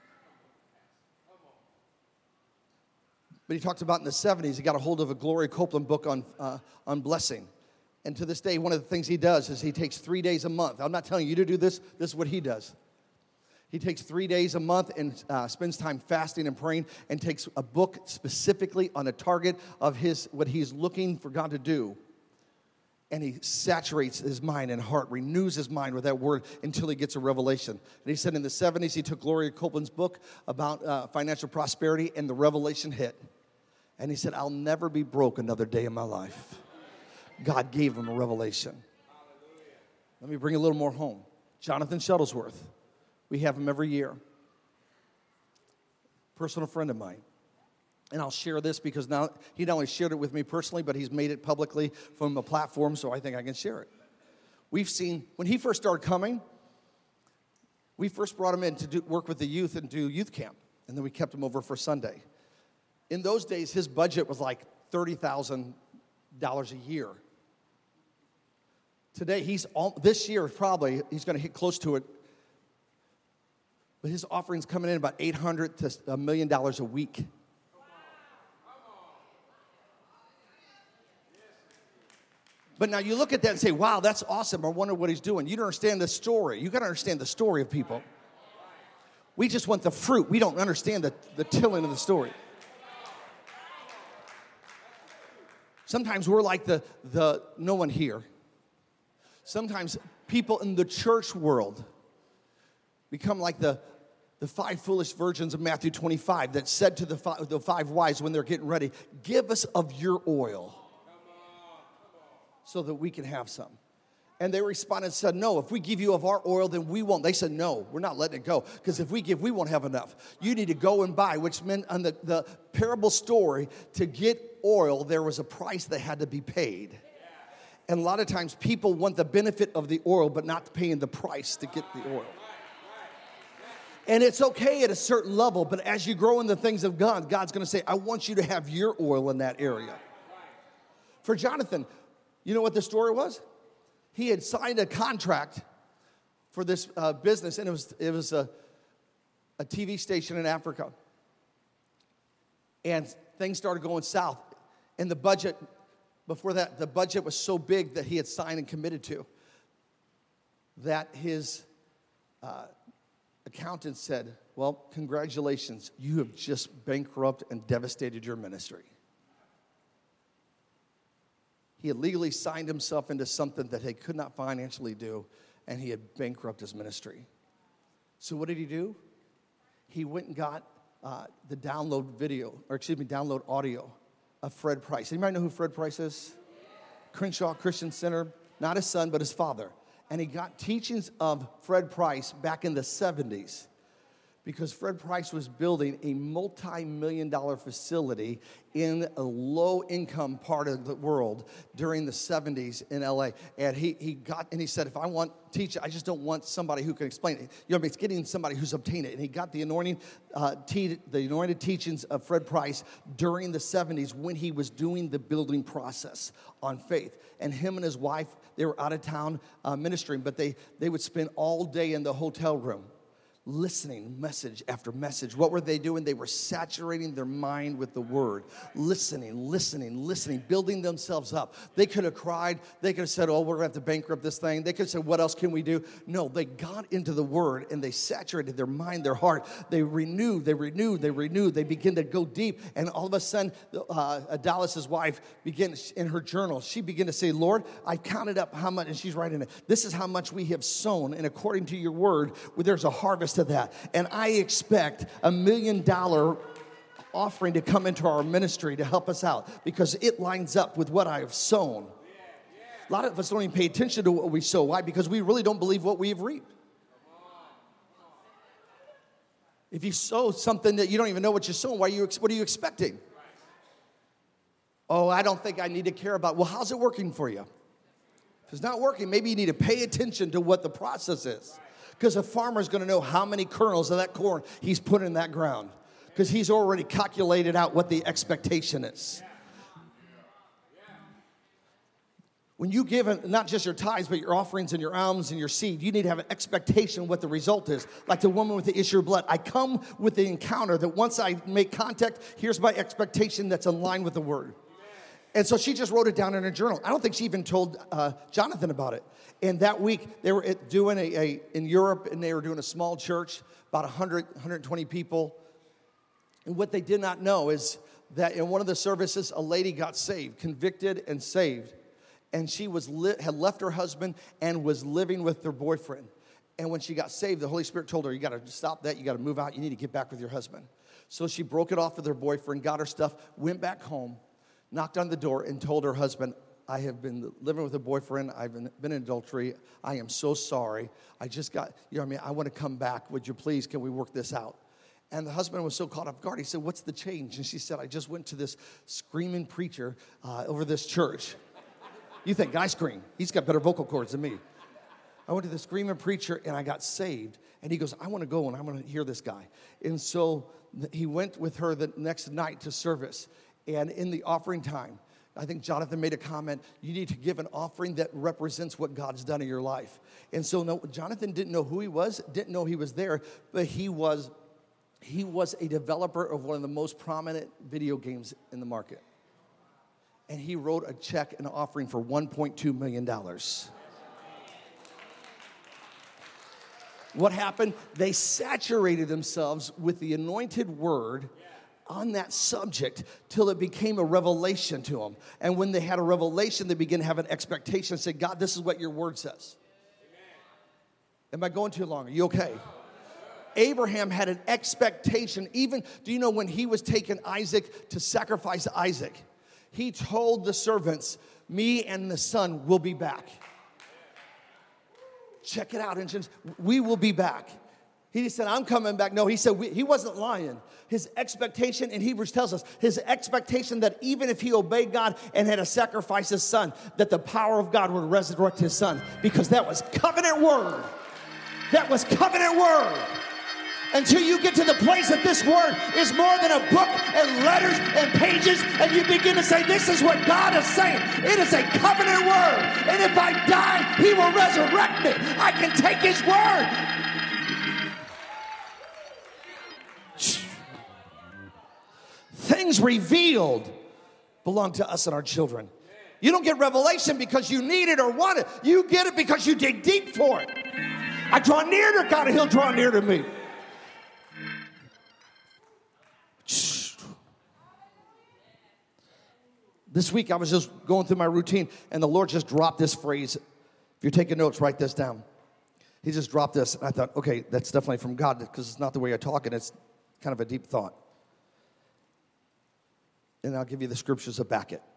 But he talked about in the seventies, he got a hold of a Gloria Copeland book on, uh, on blessing. And to this day, one of the things he does is he takes three days a month. I'm not telling you to do this. This is what he does. He takes three days a month and uh, spends time fasting and praying and takes a book specifically on a target of his what he's looking for God to do. And he saturates his mind and heart, renews his mind with that word until he gets a revelation. And he said in the seventies, he took Gloria Copeland's book about uh, financial prosperity, and the revelation hit. And he said, I'll never be broke another day in my life. God gave him a revelation. Let me bring a little more home. Jonathan Shuttlesworth. We have him every year. Personal friend of mine. And I'll share this because now he not only shared it with me personally, but he's made it publicly from a platform, so I think I can share it. We've seen, when he first started coming, we first brought him in to do, work with the youth and do youth camp. And then we kept him over for Sunday. In those days, his budget was like thirty thousand dollars a year. Today, he's all, this year probably, he's going to hit close to it. But his offering's coming in about eight hundred to a million dollars a week. But now you look at that and say, wow, that's awesome. I wonder what he's doing. You don't understand the story. You got to understand the story of people. We just want the fruit. We don't understand the, the tilling of the story. Sometimes we're like the, the no one here. Sometimes people in the church world become like the, the five foolish virgins of Matthew twenty-five that said to the five, the five wise when they're getting ready, give us of your oil so that we can have some. And they responded and said, no, if we give you of our oil, then we won't. They said, no, we're not letting it go, because if we give, we won't have enough. You need to go and buy, which meant on the, the parable story, to get oil, there was a price that had to be paid. And a lot of times people want the benefit of the oil, but not paying the price to get the oil. And it's okay at a certain level, but as you grow in the things of God, God's going to say, I want you to have your oil in that area. For Jonathan, you know what the story was? He had signed a contract for this uh, business, and it was it was a, a T V station in Africa. And things started going south. And the budget, before that, the budget was so big that he had signed and committed to that his uh, accountant said, well, congratulations, you have just bankrupted and devastated your ministry. He had legally signed himself into something that he could not financially do, and he had bankrupted his ministry. So what did he do? He went and got uh, the download video, or excuse me, download audio of Fred Price. Anybody know who Fred Price is? Crenshaw Christian Center, not his son, but his father. And he got teachings of Fred Price back in the seventies. Because Fred Price was building a multi-million dollar facility in a low-income part of the world during the seventies in L A. And he, he got, and he said, if I want to teach, I just don't want somebody who can explain it. You know, it's getting somebody who's obtained it. And he got the anointing, uh, te- the anointed teachings of Fred Price during the seventies when he was doing the building process on faith. And him and his wife, they were out of town uh, ministering, but they, they would spend all day in the hotel room, listening message after message. What were they doing? They were saturating their mind with the word, listening, listening, listening, building themselves up. They could have cried. They could have said, oh, we're going to have to bankrupt this thing. They could have said, what else can we do? No, they got into the word and they saturated their mind, their heart. They renewed, they renewed, they renewed. They began to go deep. And all of a sudden, uh, Dallas's wife began in her journal. She began to say, Lord, I counted up how much, and she's writing it. This is how much we have sown. And according to your word, there's a harvest of that. And I expect a million dollar offering to come into our ministry to help us out because it lines up with what I have sown. A lot of us don't even pay attention to what we sow. Why? Because we really don't believe what we have reaped. If you sow something that you don't even know what you're sowing, why are you, what are you expecting? Oh, I don't think I need to care about. Well, how's it working for you? If it's not working, maybe you need to pay attention to what the process is. Because a farmer is going to know how many kernels of that corn he's put in that ground. Because he's already calculated out what the expectation is. When you give not just your tithes, but your offerings and your alms and your seed, you need to have an expectation what the result is. Like the woman with the issue of blood. I come with the encounter that once I make contact, here's my expectation that's in line with the word. And so she just wrote it down in her journal. I don't think she even told uh, Jonathan about it. And that week, they were doing a, a, in Europe, and they were doing a small church, about one hundred, one hundred twenty people. And what they did not know is that in one of the services, a lady got saved, convicted and saved. And she was li- had left her husband and was living with her boyfriend. And when she got saved, the Holy Spirit told her, you got to stop that. You got to move out. You need to get back with your husband. So she broke it off with her boyfriend, got her stuff, went back home, knocked on the door, and told her husband, I have been living with a boyfriend. I've been, been in adultery. I am so sorry. I just got, you know what I mean? I want to come back. Would you please, can we work this out? And the husband was so caught off guard. He said, what's the change? And she said, I just went to this screaming preacher uh, over this church. You think, I scream. He's got better vocal cords than me. I went to the screaming preacher, and I got saved. And he goes, I want to go, and I want to hear this guy. And so he went with her the next night to service. And in the offering time, I think Jonathan made a comment, you need to give an offering that represents what God's done in your life. And so no, Jonathan didn't know who he was, didn't know he was there, but he was, he was a developer of one of the most prominent video games in the market. And he wrote a check, an offering for one point two million dollars. What happened? They saturated themselves with the anointed word on that subject till it became a revelation to them. And when they had a revelation, they began to have an expectation and say, God, this is what your word says. Amen. Am I going too long? Are you okay? Abraham had an expectation. Even, do you know when he was taking Isaac to sacrifice Isaac, he told the servants, me and the son will be back. Check it out, engines. We will be back. He said, I'm coming back. No, he said, we, he wasn't lying. His expectation, in Hebrews tells us, his expectation that even if he obeyed God and had to sacrifice his son, that the power of God would resurrect his son. Because that was covenant word. That was covenant word. Until you get to the place that this word is more than a book and letters and pages, and you begin to say, this is what God is saying. It is a covenant word. And if I die, he will resurrect me. I can take his word. Things revealed belong to us and our children. You don't get revelation because you need it or want it. You get it because you dig deep for it. I draw near to God and he'll draw near to me. This week I was just going through my routine and the Lord just dropped this phrase. If you're taking notes, write this down. He just dropped this. And I thought, okay, that's definitely from God because it's not the way I talk and it's kind of a deep thought. And I'll give you the scriptures to back it.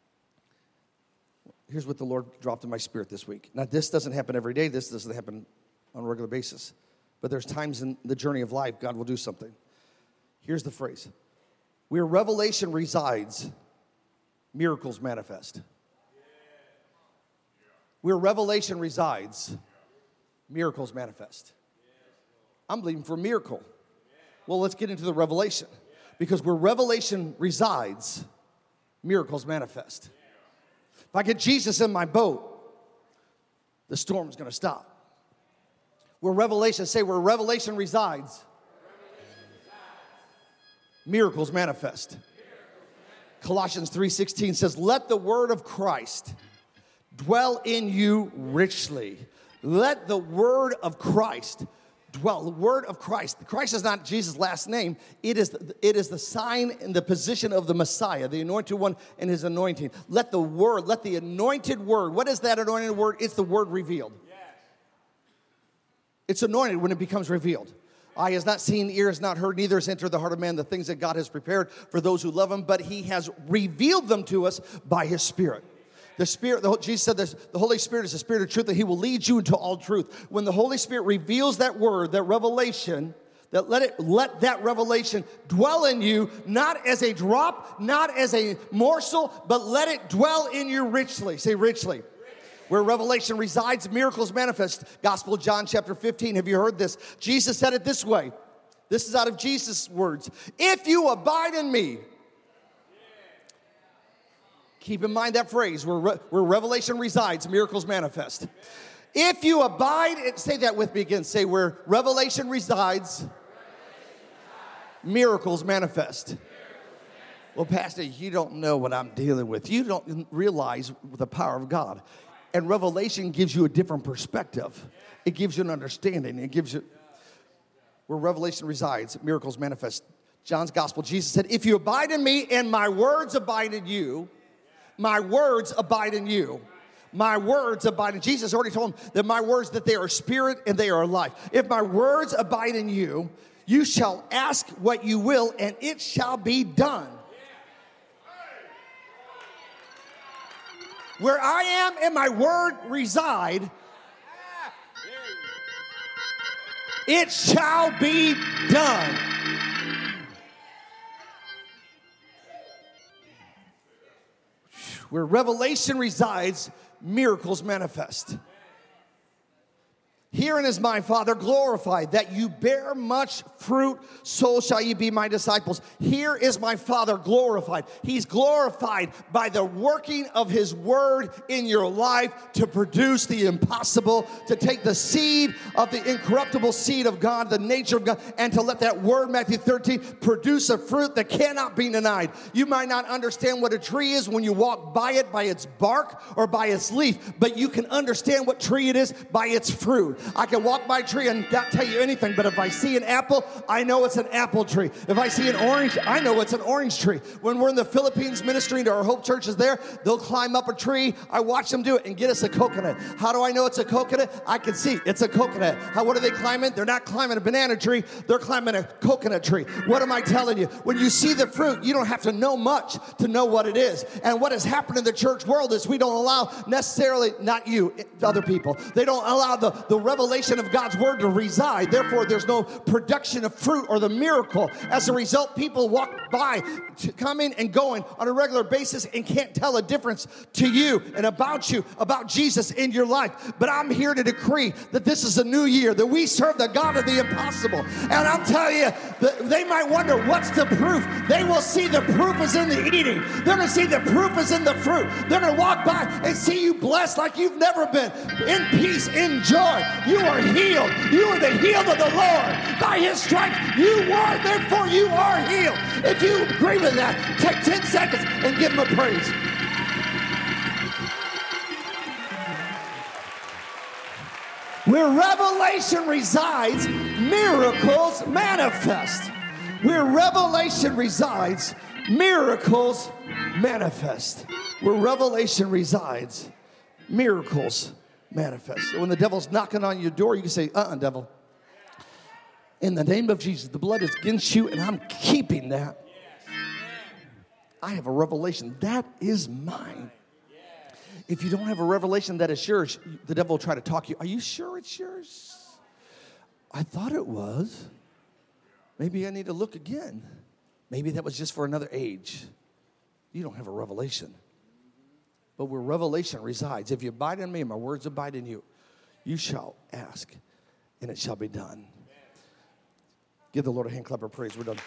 Here's what the Lord dropped in my spirit this week. Now, this doesn't happen every day. This doesn't happen on a regular basis. But there's times in the journey of life God will do something. Here's the phrase. Where revelation resides, miracles manifest. Where revelation resides, miracles manifest. I'm believing for a miracle. Well, let's get into the revelation. Because where revelation resides, miracles manifest. If I get Jesus in my boat, the storm's going to stop. Where revelation, say where revelation resides, miracles manifest. Colossians three sixteen says, let the word of Christ dwell in you richly. Let the word of Christ dwell. The word of Christ. Christ is not Jesus' last name. It is, the, it is the sign and the position of the Messiah, the anointed one and his anointing. Let the word, let the anointed word. What is that anointed word? It's the word revealed. Yes. It's anointed when it becomes revealed. Eye has not seen, ear has not heard, neither has entered the heart of man the things that God has prepared for those who love him, but he has revealed them to us by his Spirit. The Spirit, the, Jesus said this, the Holy Spirit is the Spirit of truth, that he will lead you into all truth. When the Holy Spirit reveals that word, that revelation, that let it let that revelation dwell in you, not as a drop, not as a morsel, but let it dwell in you richly. Say richly. Where revelation resides, miracles manifest. Gospel of John chapter fifteen. Have you heard this? Jesus said it this way. This is out of Jesus' words. If you abide in me. Keep in mind that phrase, where, re- where revelation resides, miracles manifest. If you abide, and say that with me again. Say where revelation resides, miracles manifest. Well, Pastor, you don't know what I'm dealing with. You don't realize the power of God. And revelation gives you a different perspective. It gives you an understanding. It gives you, where revelation resides, miracles manifest. John's gospel, Jesus said, if you abide in me and my words abide in you, my words abide in you. My words abide in you. Jesus already told him that my words, that they are spirit and they are life. If my words abide in you, you shall ask what you will and it shall be done. Where I am and my word reside, it shall be done. Where revelation resides, miracles manifest. Herein is my Father glorified, that you bear much fruit, so shall you be my disciples. Here is my Father glorified. He's glorified by the working of his word in your life to produce the impossible, to take the seed of the incorruptible seed of God, the nature of God, and to let that word, Matthew thirteen, produce a fruit that cannot be denied. You might not understand what a tree is when you walk by it, by its bark or by its leaf, but you can understand what tree it is by its fruit. I can walk by a tree and not tell you anything, but if I see an apple, I know it's an apple tree. If I see an orange, I know it's an orange tree. When we're in the Philippines ministering to our Hope churches there, they'll climb up a tree. I watch them do it and get us a coconut. How do I know it's a coconut? I can see it's a coconut. How, what are they climbing? They're not climbing a banana tree. They're climbing a coconut tree. What am I telling you? When you see the fruit, you don't have to know much to know what it is. And what has happened in the church world is we don't allow necessarily, not you, other people, they don't allow the, the revelation of God's word to reside. Therefore, there's no production of fruit or the miracle. As a result, people walk by, coming and going on a regular basis and can't tell a difference to you and about you, about Jesus in your life. But I'm here to decree that this is a new year, that we serve the God of the impossible. And I'm telling you, they might wonder, what's the proof? They will see the proof is in the eating. They're going to see the proof is in the fruit. They're going to walk by and see you blessed like you've never been, in peace, in joy. You are healed. You are the healed of the Lord. By his stripes, you were, therefore you are healed. If you agree with that, take ten seconds and give him a praise. Where revelation resides, miracles manifest. Where revelation resides, miracles manifest. Where revelation resides, miracles manifest. So when the devil's knocking on your door, you can say, uh-uh, devil. In the name of Jesus, the blood is against you, and I'm keeping that. I have a revelation. That is mine. If you don't have a revelation that is yours, the devil will try to talk you. Are you sure it's yours? I thought it was. Maybe I need to look again. Maybe that was just for another age. You don't have a revelation. But where revelation resides, if you abide in me and my words abide in you, you shall ask, and it shall be done. Give the Lord a hand clap of praise. We're done.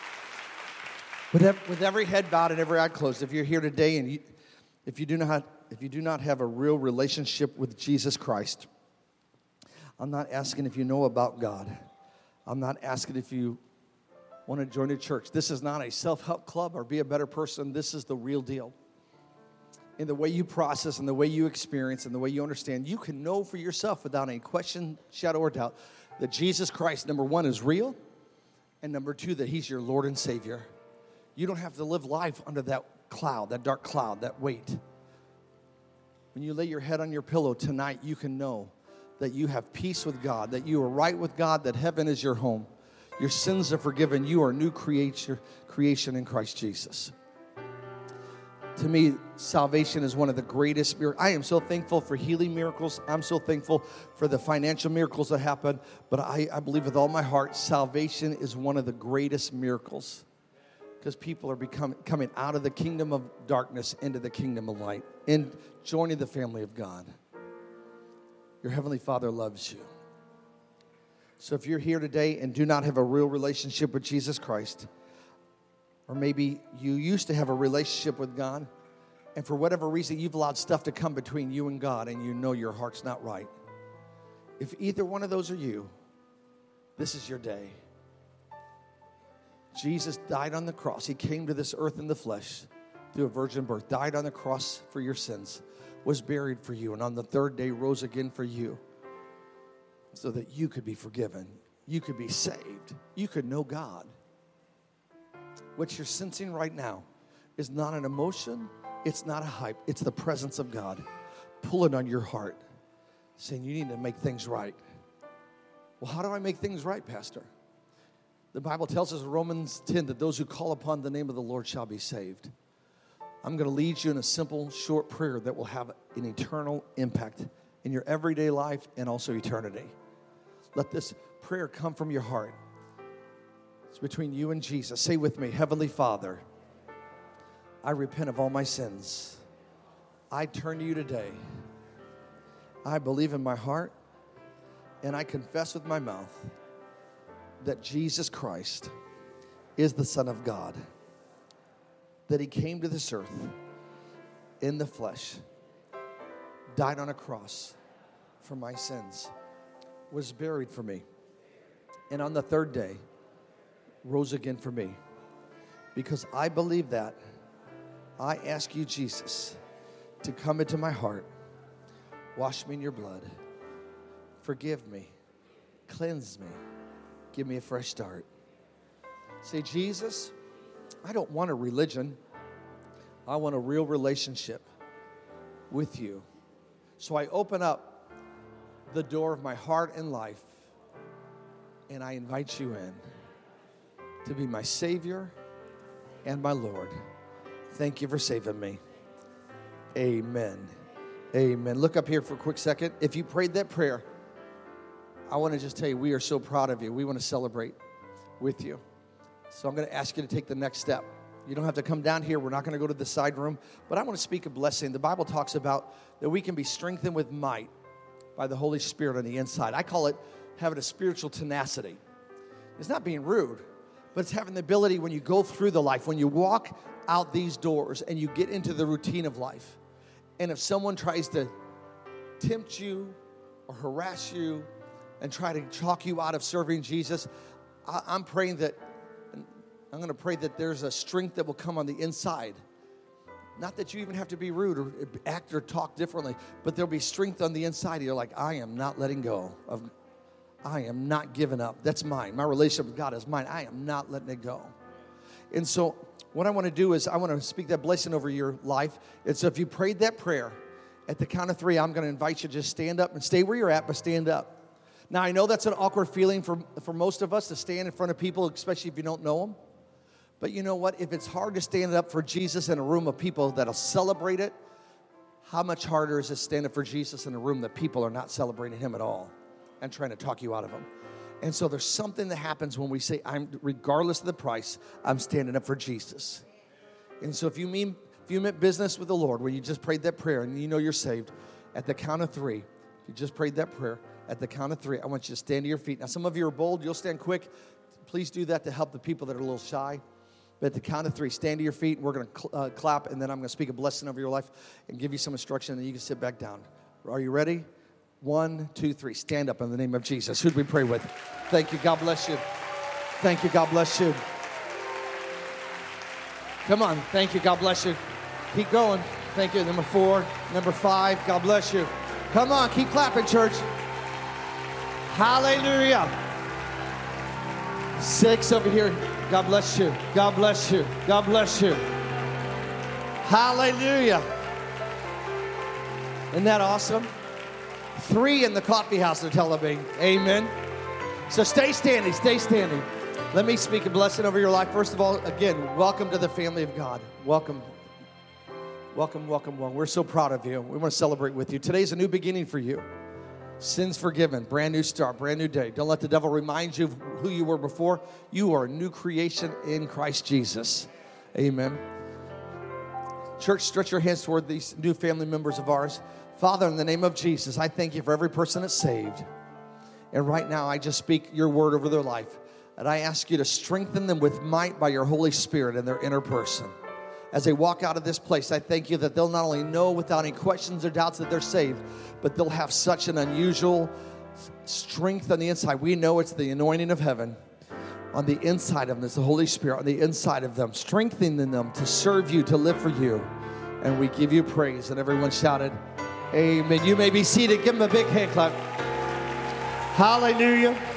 With every, with every head bowed and every eye closed, if you're here today and you, if you do not if you do not have a real relationship with Jesus Christ, I'm not asking if you know about God. I'm not asking if you want to join a church. This is not a self-help club or be a better person. This is the real deal. In the way you process and the way you experience and the way you understand, you can know for yourself without any question, shadow, or doubt that Jesus Christ, number one, is real, and number two, that he's your Lord and Savior. You don't have to live life under that cloud, that dark cloud, that weight. When you lay your head on your pillow tonight, you can know that you have peace with God, that you are right with God, that heaven is your home. Your sins are forgiven. You are a new creature, creation in Christ Jesus. To me, salvation is one of the greatest miracles. I am so thankful for healing miracles. I'm so thankful for the financial miracles that happen. But I, I believe with all my heart, salvation is one of the greatest miracles. Because people are becoming coming out of the kingdom of darkness into the kingdom of light, and joining the family of God. Your Heavenly Father loves you. So if you're here today and do not have a real relationship with Jesus Christ, or maybe you used to have a relationship with God, and for whatever reason you've allowed stuff to come between you and God, and you know your heart's not right. If either one of those are you, this is your day. Jesus died on the cross. He came to this earth in the flesh through a virgin birth, died on the cross for your sins, was buried for you, and on the third day rose again for you so that you could be forgiven. You could be saved. You could know God. What you're sensing right now is not an emotion. It's not a hype. It's the presence of God pulling on your heart, saying you need to make things right. Well, how do I make things right, Pastor? The Bible tells us in Romans ten that those who call upon the name of the Lord shall be saved. I'm going to lead you in a simple, short prayer that will have an eternal impact in your everyday life and also eternity. Let this prayer come from your heart. It's between you and Jesus. Say with me, Heavenly Father, I repent of all my sins. I turn to you today. I believe in my heart and I confess with my mouth that Jesus Christ is the Son of God, that he came to this earth in the flesh, died on a cross for my sins, was buried for me, and on the third day rose again for me. Because I believe that, I ask you, Jesus, to come into my heart, wash me in your blood, forgive me, cleanse me, give me a fresh start. Say, Jesus, I don't want a religion. I want a real relationship with you. So I open up the door of my heart and life, and I invite you in to be my Savior and my Lord. Thank you for saving me. Amen. Amen. Look up here for a quick second. If you prayed that prayer, I want to just tell you, we are so proud of you. We want to celebrate with you. So I'm going to ask you to take the next step. You don't have to come down here. We're not going to go to the side room. But I want to speak a blessing. The Bible talks about that we can be strengthened with might by the Holy Spirit on the inside. I call it having a spiritual tenacity. It's not being rude, but it's having the ability when you go through the life, when you walk out these doors and you get into the routine of life. And if someone tries to tempt you or harass you and try to talk you out of serving Jesus, I, I'm praying that, I'm going to pray that there's a strength that will come on the inside. Not that you even have to be rude or act or talk differently, but there'll be strength on the inside. You're like, I am not letting go of, I am not giving up. That's mine. My relationship with God is mine. I am not letting it go. And so what I want to do is I want to speak that blessing over your life. And so if you prayed that prayer, at the count of three, I'm going to invite you to just stand up and stay where you're at, but stand up. Now, I know that's an awkward feeling for, for most of us to stand in front of people, especially if you don't know them. But you know what? If it's hard to stand up for Jesus in a room of people that'll celebrate it, how much harder is it standing for Jesus in a room that people are not celebrating him at all and trying to talk you out of him? And so there's something that happens when we say, "I'm regardless of the price, I'm standing up for Jesus." And so if you mean if you meant business with the Lord, where you just prayed that prayer and you know you're saved, at the count of three, if you just prayed that prayer, at the count of three, I want you to stand to your feet. Now, some of you are bold. You'll stand quick. Please do that to help the people that are a little shy. But at the count of three, stand to your feet, and we're going to cl- uh, clap, and then I'm going to speak a blessing over your life and give you some instruction, and you can sit back down. Are you ready? One, two, three. Stand up in the name of Jesus. Who do we pray with? Thank you. God bless you. Thank you. God bless you. Come on. Thank you. God bless you. Keep going. Thank you. Number four. Number five. God bless you. Come on. Keep clapping, church. Hallelujah. Six over here. God bless you. God bless you. God bless you. Hallelujah. Isn't that awesome? Three in the coffee house, they're telling me. Amen. So stay standing. Stay standing. Let me speak a blessing over your life. First of all, again, welcome to the family of God. Welcome. Welcome, welcome, welcome. We're so proud of you. We want to celebrate with you. Today's a new beginning for you. Sins forgiven, brand new start, brand new day. Don't let the devil remind you of who you were before. You are a new creation in Christ Jesus. Amen. Church, stretch your hands toward these new family members of ours. Father, in the name of Jesus, I thank you for every person that's saved. And right now, I just speak your word over their life. And I ask you to strengthen them with might by your Holy Spirit in their inner person. As they walk out of this place, I thank you that they'll not only know without any questions or doubts that they're saved, but they'll have such an unusual strength on the inside. We know it's the anointing of heaven on the inside of them. It's the Holy Spirit on the inside of them, strengthening them to serve you, to live for you. And we give you praise. And everyone shouted, amen. You may be seated. Give them a big hand clap. Hallelujah.